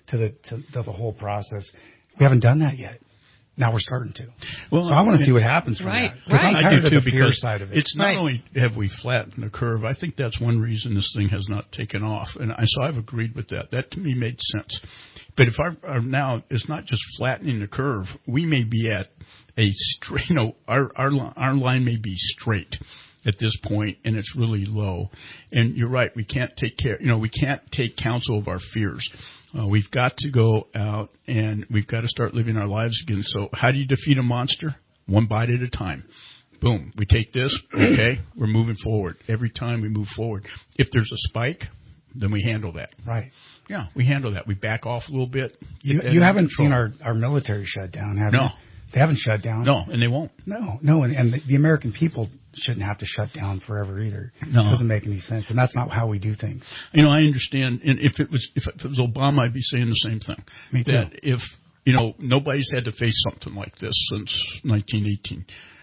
the whole process. We haven't done that yet. Now we're starting to. Well, so I want to see what happens from that. Right. I'm tired I do of too, the fear because side of it. It's not only have we flattened the curve, I think that's one reason this thing has not taken off. And so I've agreed with that. That to me made sense. But if now it's not just flattening the curve, we may be at a straight, our line may be straight at this point, and it's really low. And you're right, we can't take counsel of our fears. We've got to go out and we've got to start living our lives again. So how do you defeat a monster? One bite at a time. Boom. We take this. Okay. We're moving forward. Every time we move forward. If there's a spike, then we handle that. Right. Yeah, we handle that. We back off a little bit. You haven't seen our military shut down, have you? No. They haven't shut down. No, and they won't. No, and the American people shouldn't have to shut down forever either. No. It doesn't make any sense, and that's not how we do things. I understand, and if it was Obama, I'd be saying the same thing. Me too. That if nobody's had to face something like this since 1918.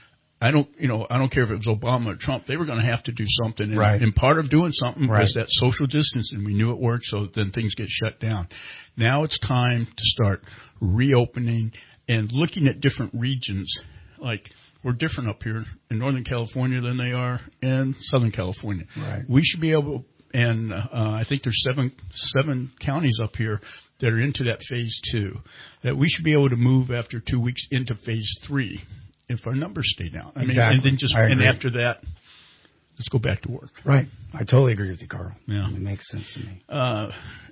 I don't care if it was Obama or Trump. They were going to have to do something, and, right. and part of doing something right. was that social distancing. We knew it worked, so then things get shut down. Now it's time to start reopening and looking at different regions. Like, we're different up here in Northern California than they are in Southern California. Right. We should be able, and I think there's seven counties up here that are into that phase 2, that we should be able to move after 2 weeks into phase 3 if our numbers stay down. Exactly. And after that, let's go back to work. Right. I totally agree with you, Carl. Yeah. It makes sense to me. How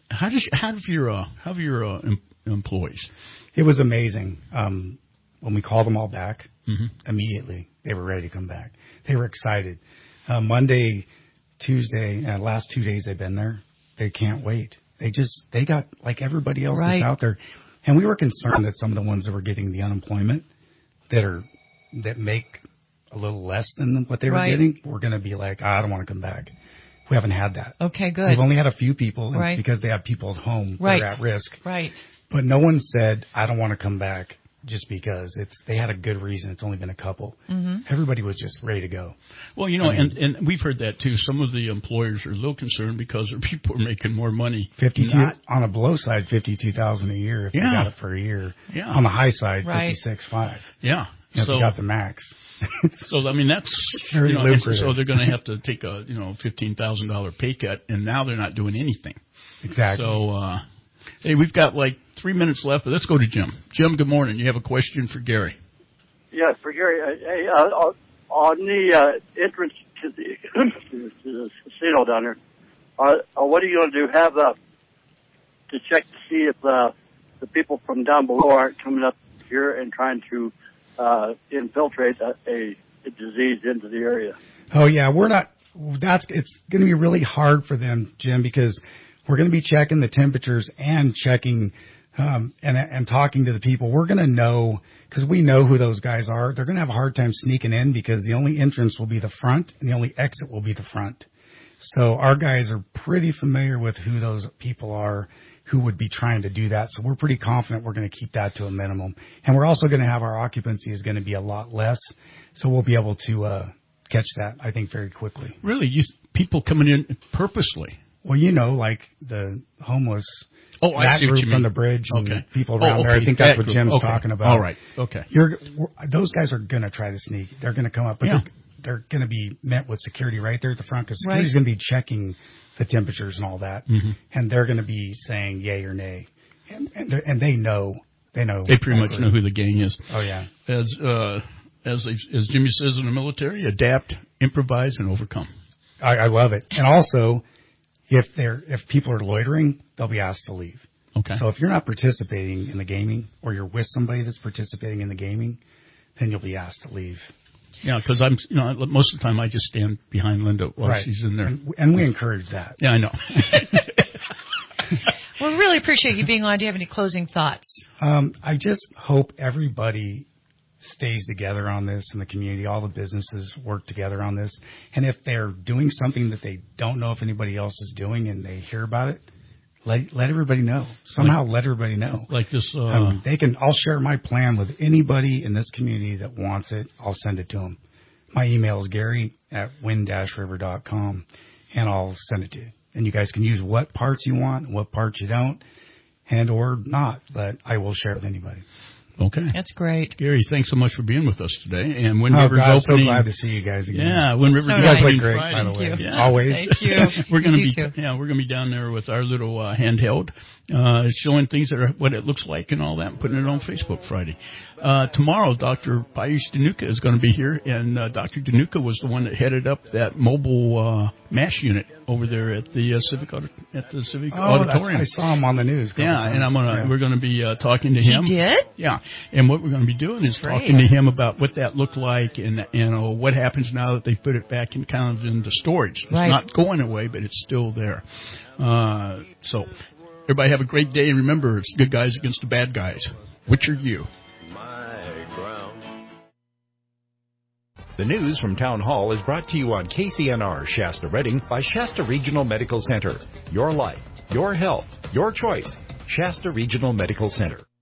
have your employees? It was amazing. When we called them all back, immediately they were ready to come back. They were excited. Monday, Tuesday, last 2 days they've been there. They can't wait. They got like everybody else right. that's out there. And we were concerned that some of the ones that were getting the unemployment that make a little less than what they were right. getting were going to be like, I don't want to come back. We haven't had that. Okay, good. We've only had a few people, and right. it's because they have people at home right. that are at risk. Right. But no one said, I don't want to come back just because. They had a good reason. It's only been a couple. Everybody was just ready to go. Well, and we've heard that too. Some of the employers are a little concerned because their people are making more money. 52 on a low side, $52,000 a year if you got it for a year. Yeah. On the high side, right. $56,500. Yeah. If you got the max. So that's very lucrative. So they're going to have to take a $15,000 pay cut, and now they're not doing anything. Exactly. So hey, we've got like 3 minutes left, but let's go to Jim. Jim, good morning. You have a question for Gary? Yeah, for Gary. Hey, on the entrance to the casino down there, what are you going to do? Have to check to see if the people from down below aren't coming up here and trying to infiltrate a disease into the area? Oh yeah, we're not. It's going to be really hard for them, Jim, because we're going to be checking the temperatures and checking and talking to the people. We're going to know, because we know who those guys are. They're going to have a hard time sneaking in because the only entrance will be the front and the only exit will be the front. So our guys are pretty familiar with who those people are who would be trying to do that. So we're pretty confident we're going to keep that to a minimum. And we're also going to have our occupancy is going to be a lot less. So we'll be able to catch that, I think, very quickly. Really? People coming in purposely? Well, like the homeless. Oh, I see what you mean. From the bridge and okay. people around there. I think that's what Jim's talking about. All right. Okay. Those guys are going to try to sneak. They're going to come up, but they're going to be met with security right there at the front because security's going to be checking the temperatures and all that, and they're going to be saying yay or nay, and they know. They pretty much know who the gang is. Oh yeah. As Jimmy says in the military, adapt, improvise, and overcome. I love it. And also, if people are loitering, they'll be asked to leave. Okay. So if you're not participating in the gaming, or you're with somebody that's participating in the gaming, then you'll be asked to leave. Yeah, because most of the time I just stand behind Linda while she's in there. And we encourage that. Yeah, I know. Well, really appreciate you being on. Do you have any closing thoughts? I just hope everybody stays together on this in the community. All the businesses work together on this. And if they're doing something that they don't know if anybody else is doing and they hear about it, let everybody know. Somehow let everybody know. Like this. I'll share my plan with anybody in this community that wants it. I'll send it to them. My email is gary@wind-river.com, and I'll send it to you. And you guys can use what parts you want, what parts you don't, and or not. But I will share it with anybody. Okay. That's great. Gary, thanks so much for being with us today. And Wind River's opening. I'm so glad to see you guys again. Yeah, Wind River's you guys opening look great, Friday. by the way. Yeah. Always. Thank you. we're gonna be down there with our little handheld, showing things that are what it looks like and all that, and putting it on Facebook Friday. Tomorrow, Dr. Payush Dhanuka is going to be here, and Dr. Dhanuka was the one that headed up that mobile MASH unit over there at the Civic Auditorium. I saw him on the news. Yeah, and we're going to be talking to him. He did? Yeah, and what we're going to be doing is talking to him about what that looked like, and what happens now that they put it back in kind of into storage. It's not going away, but it's still there. So everybody have a great day, and remember, it's good guys against the bad guys. Which are you? The news from Town Hall is brought to you on KCNR Shasta Redding by Shasta Regional Medical Center. Your life, your health, your choice. Shasta Regional Medical Center.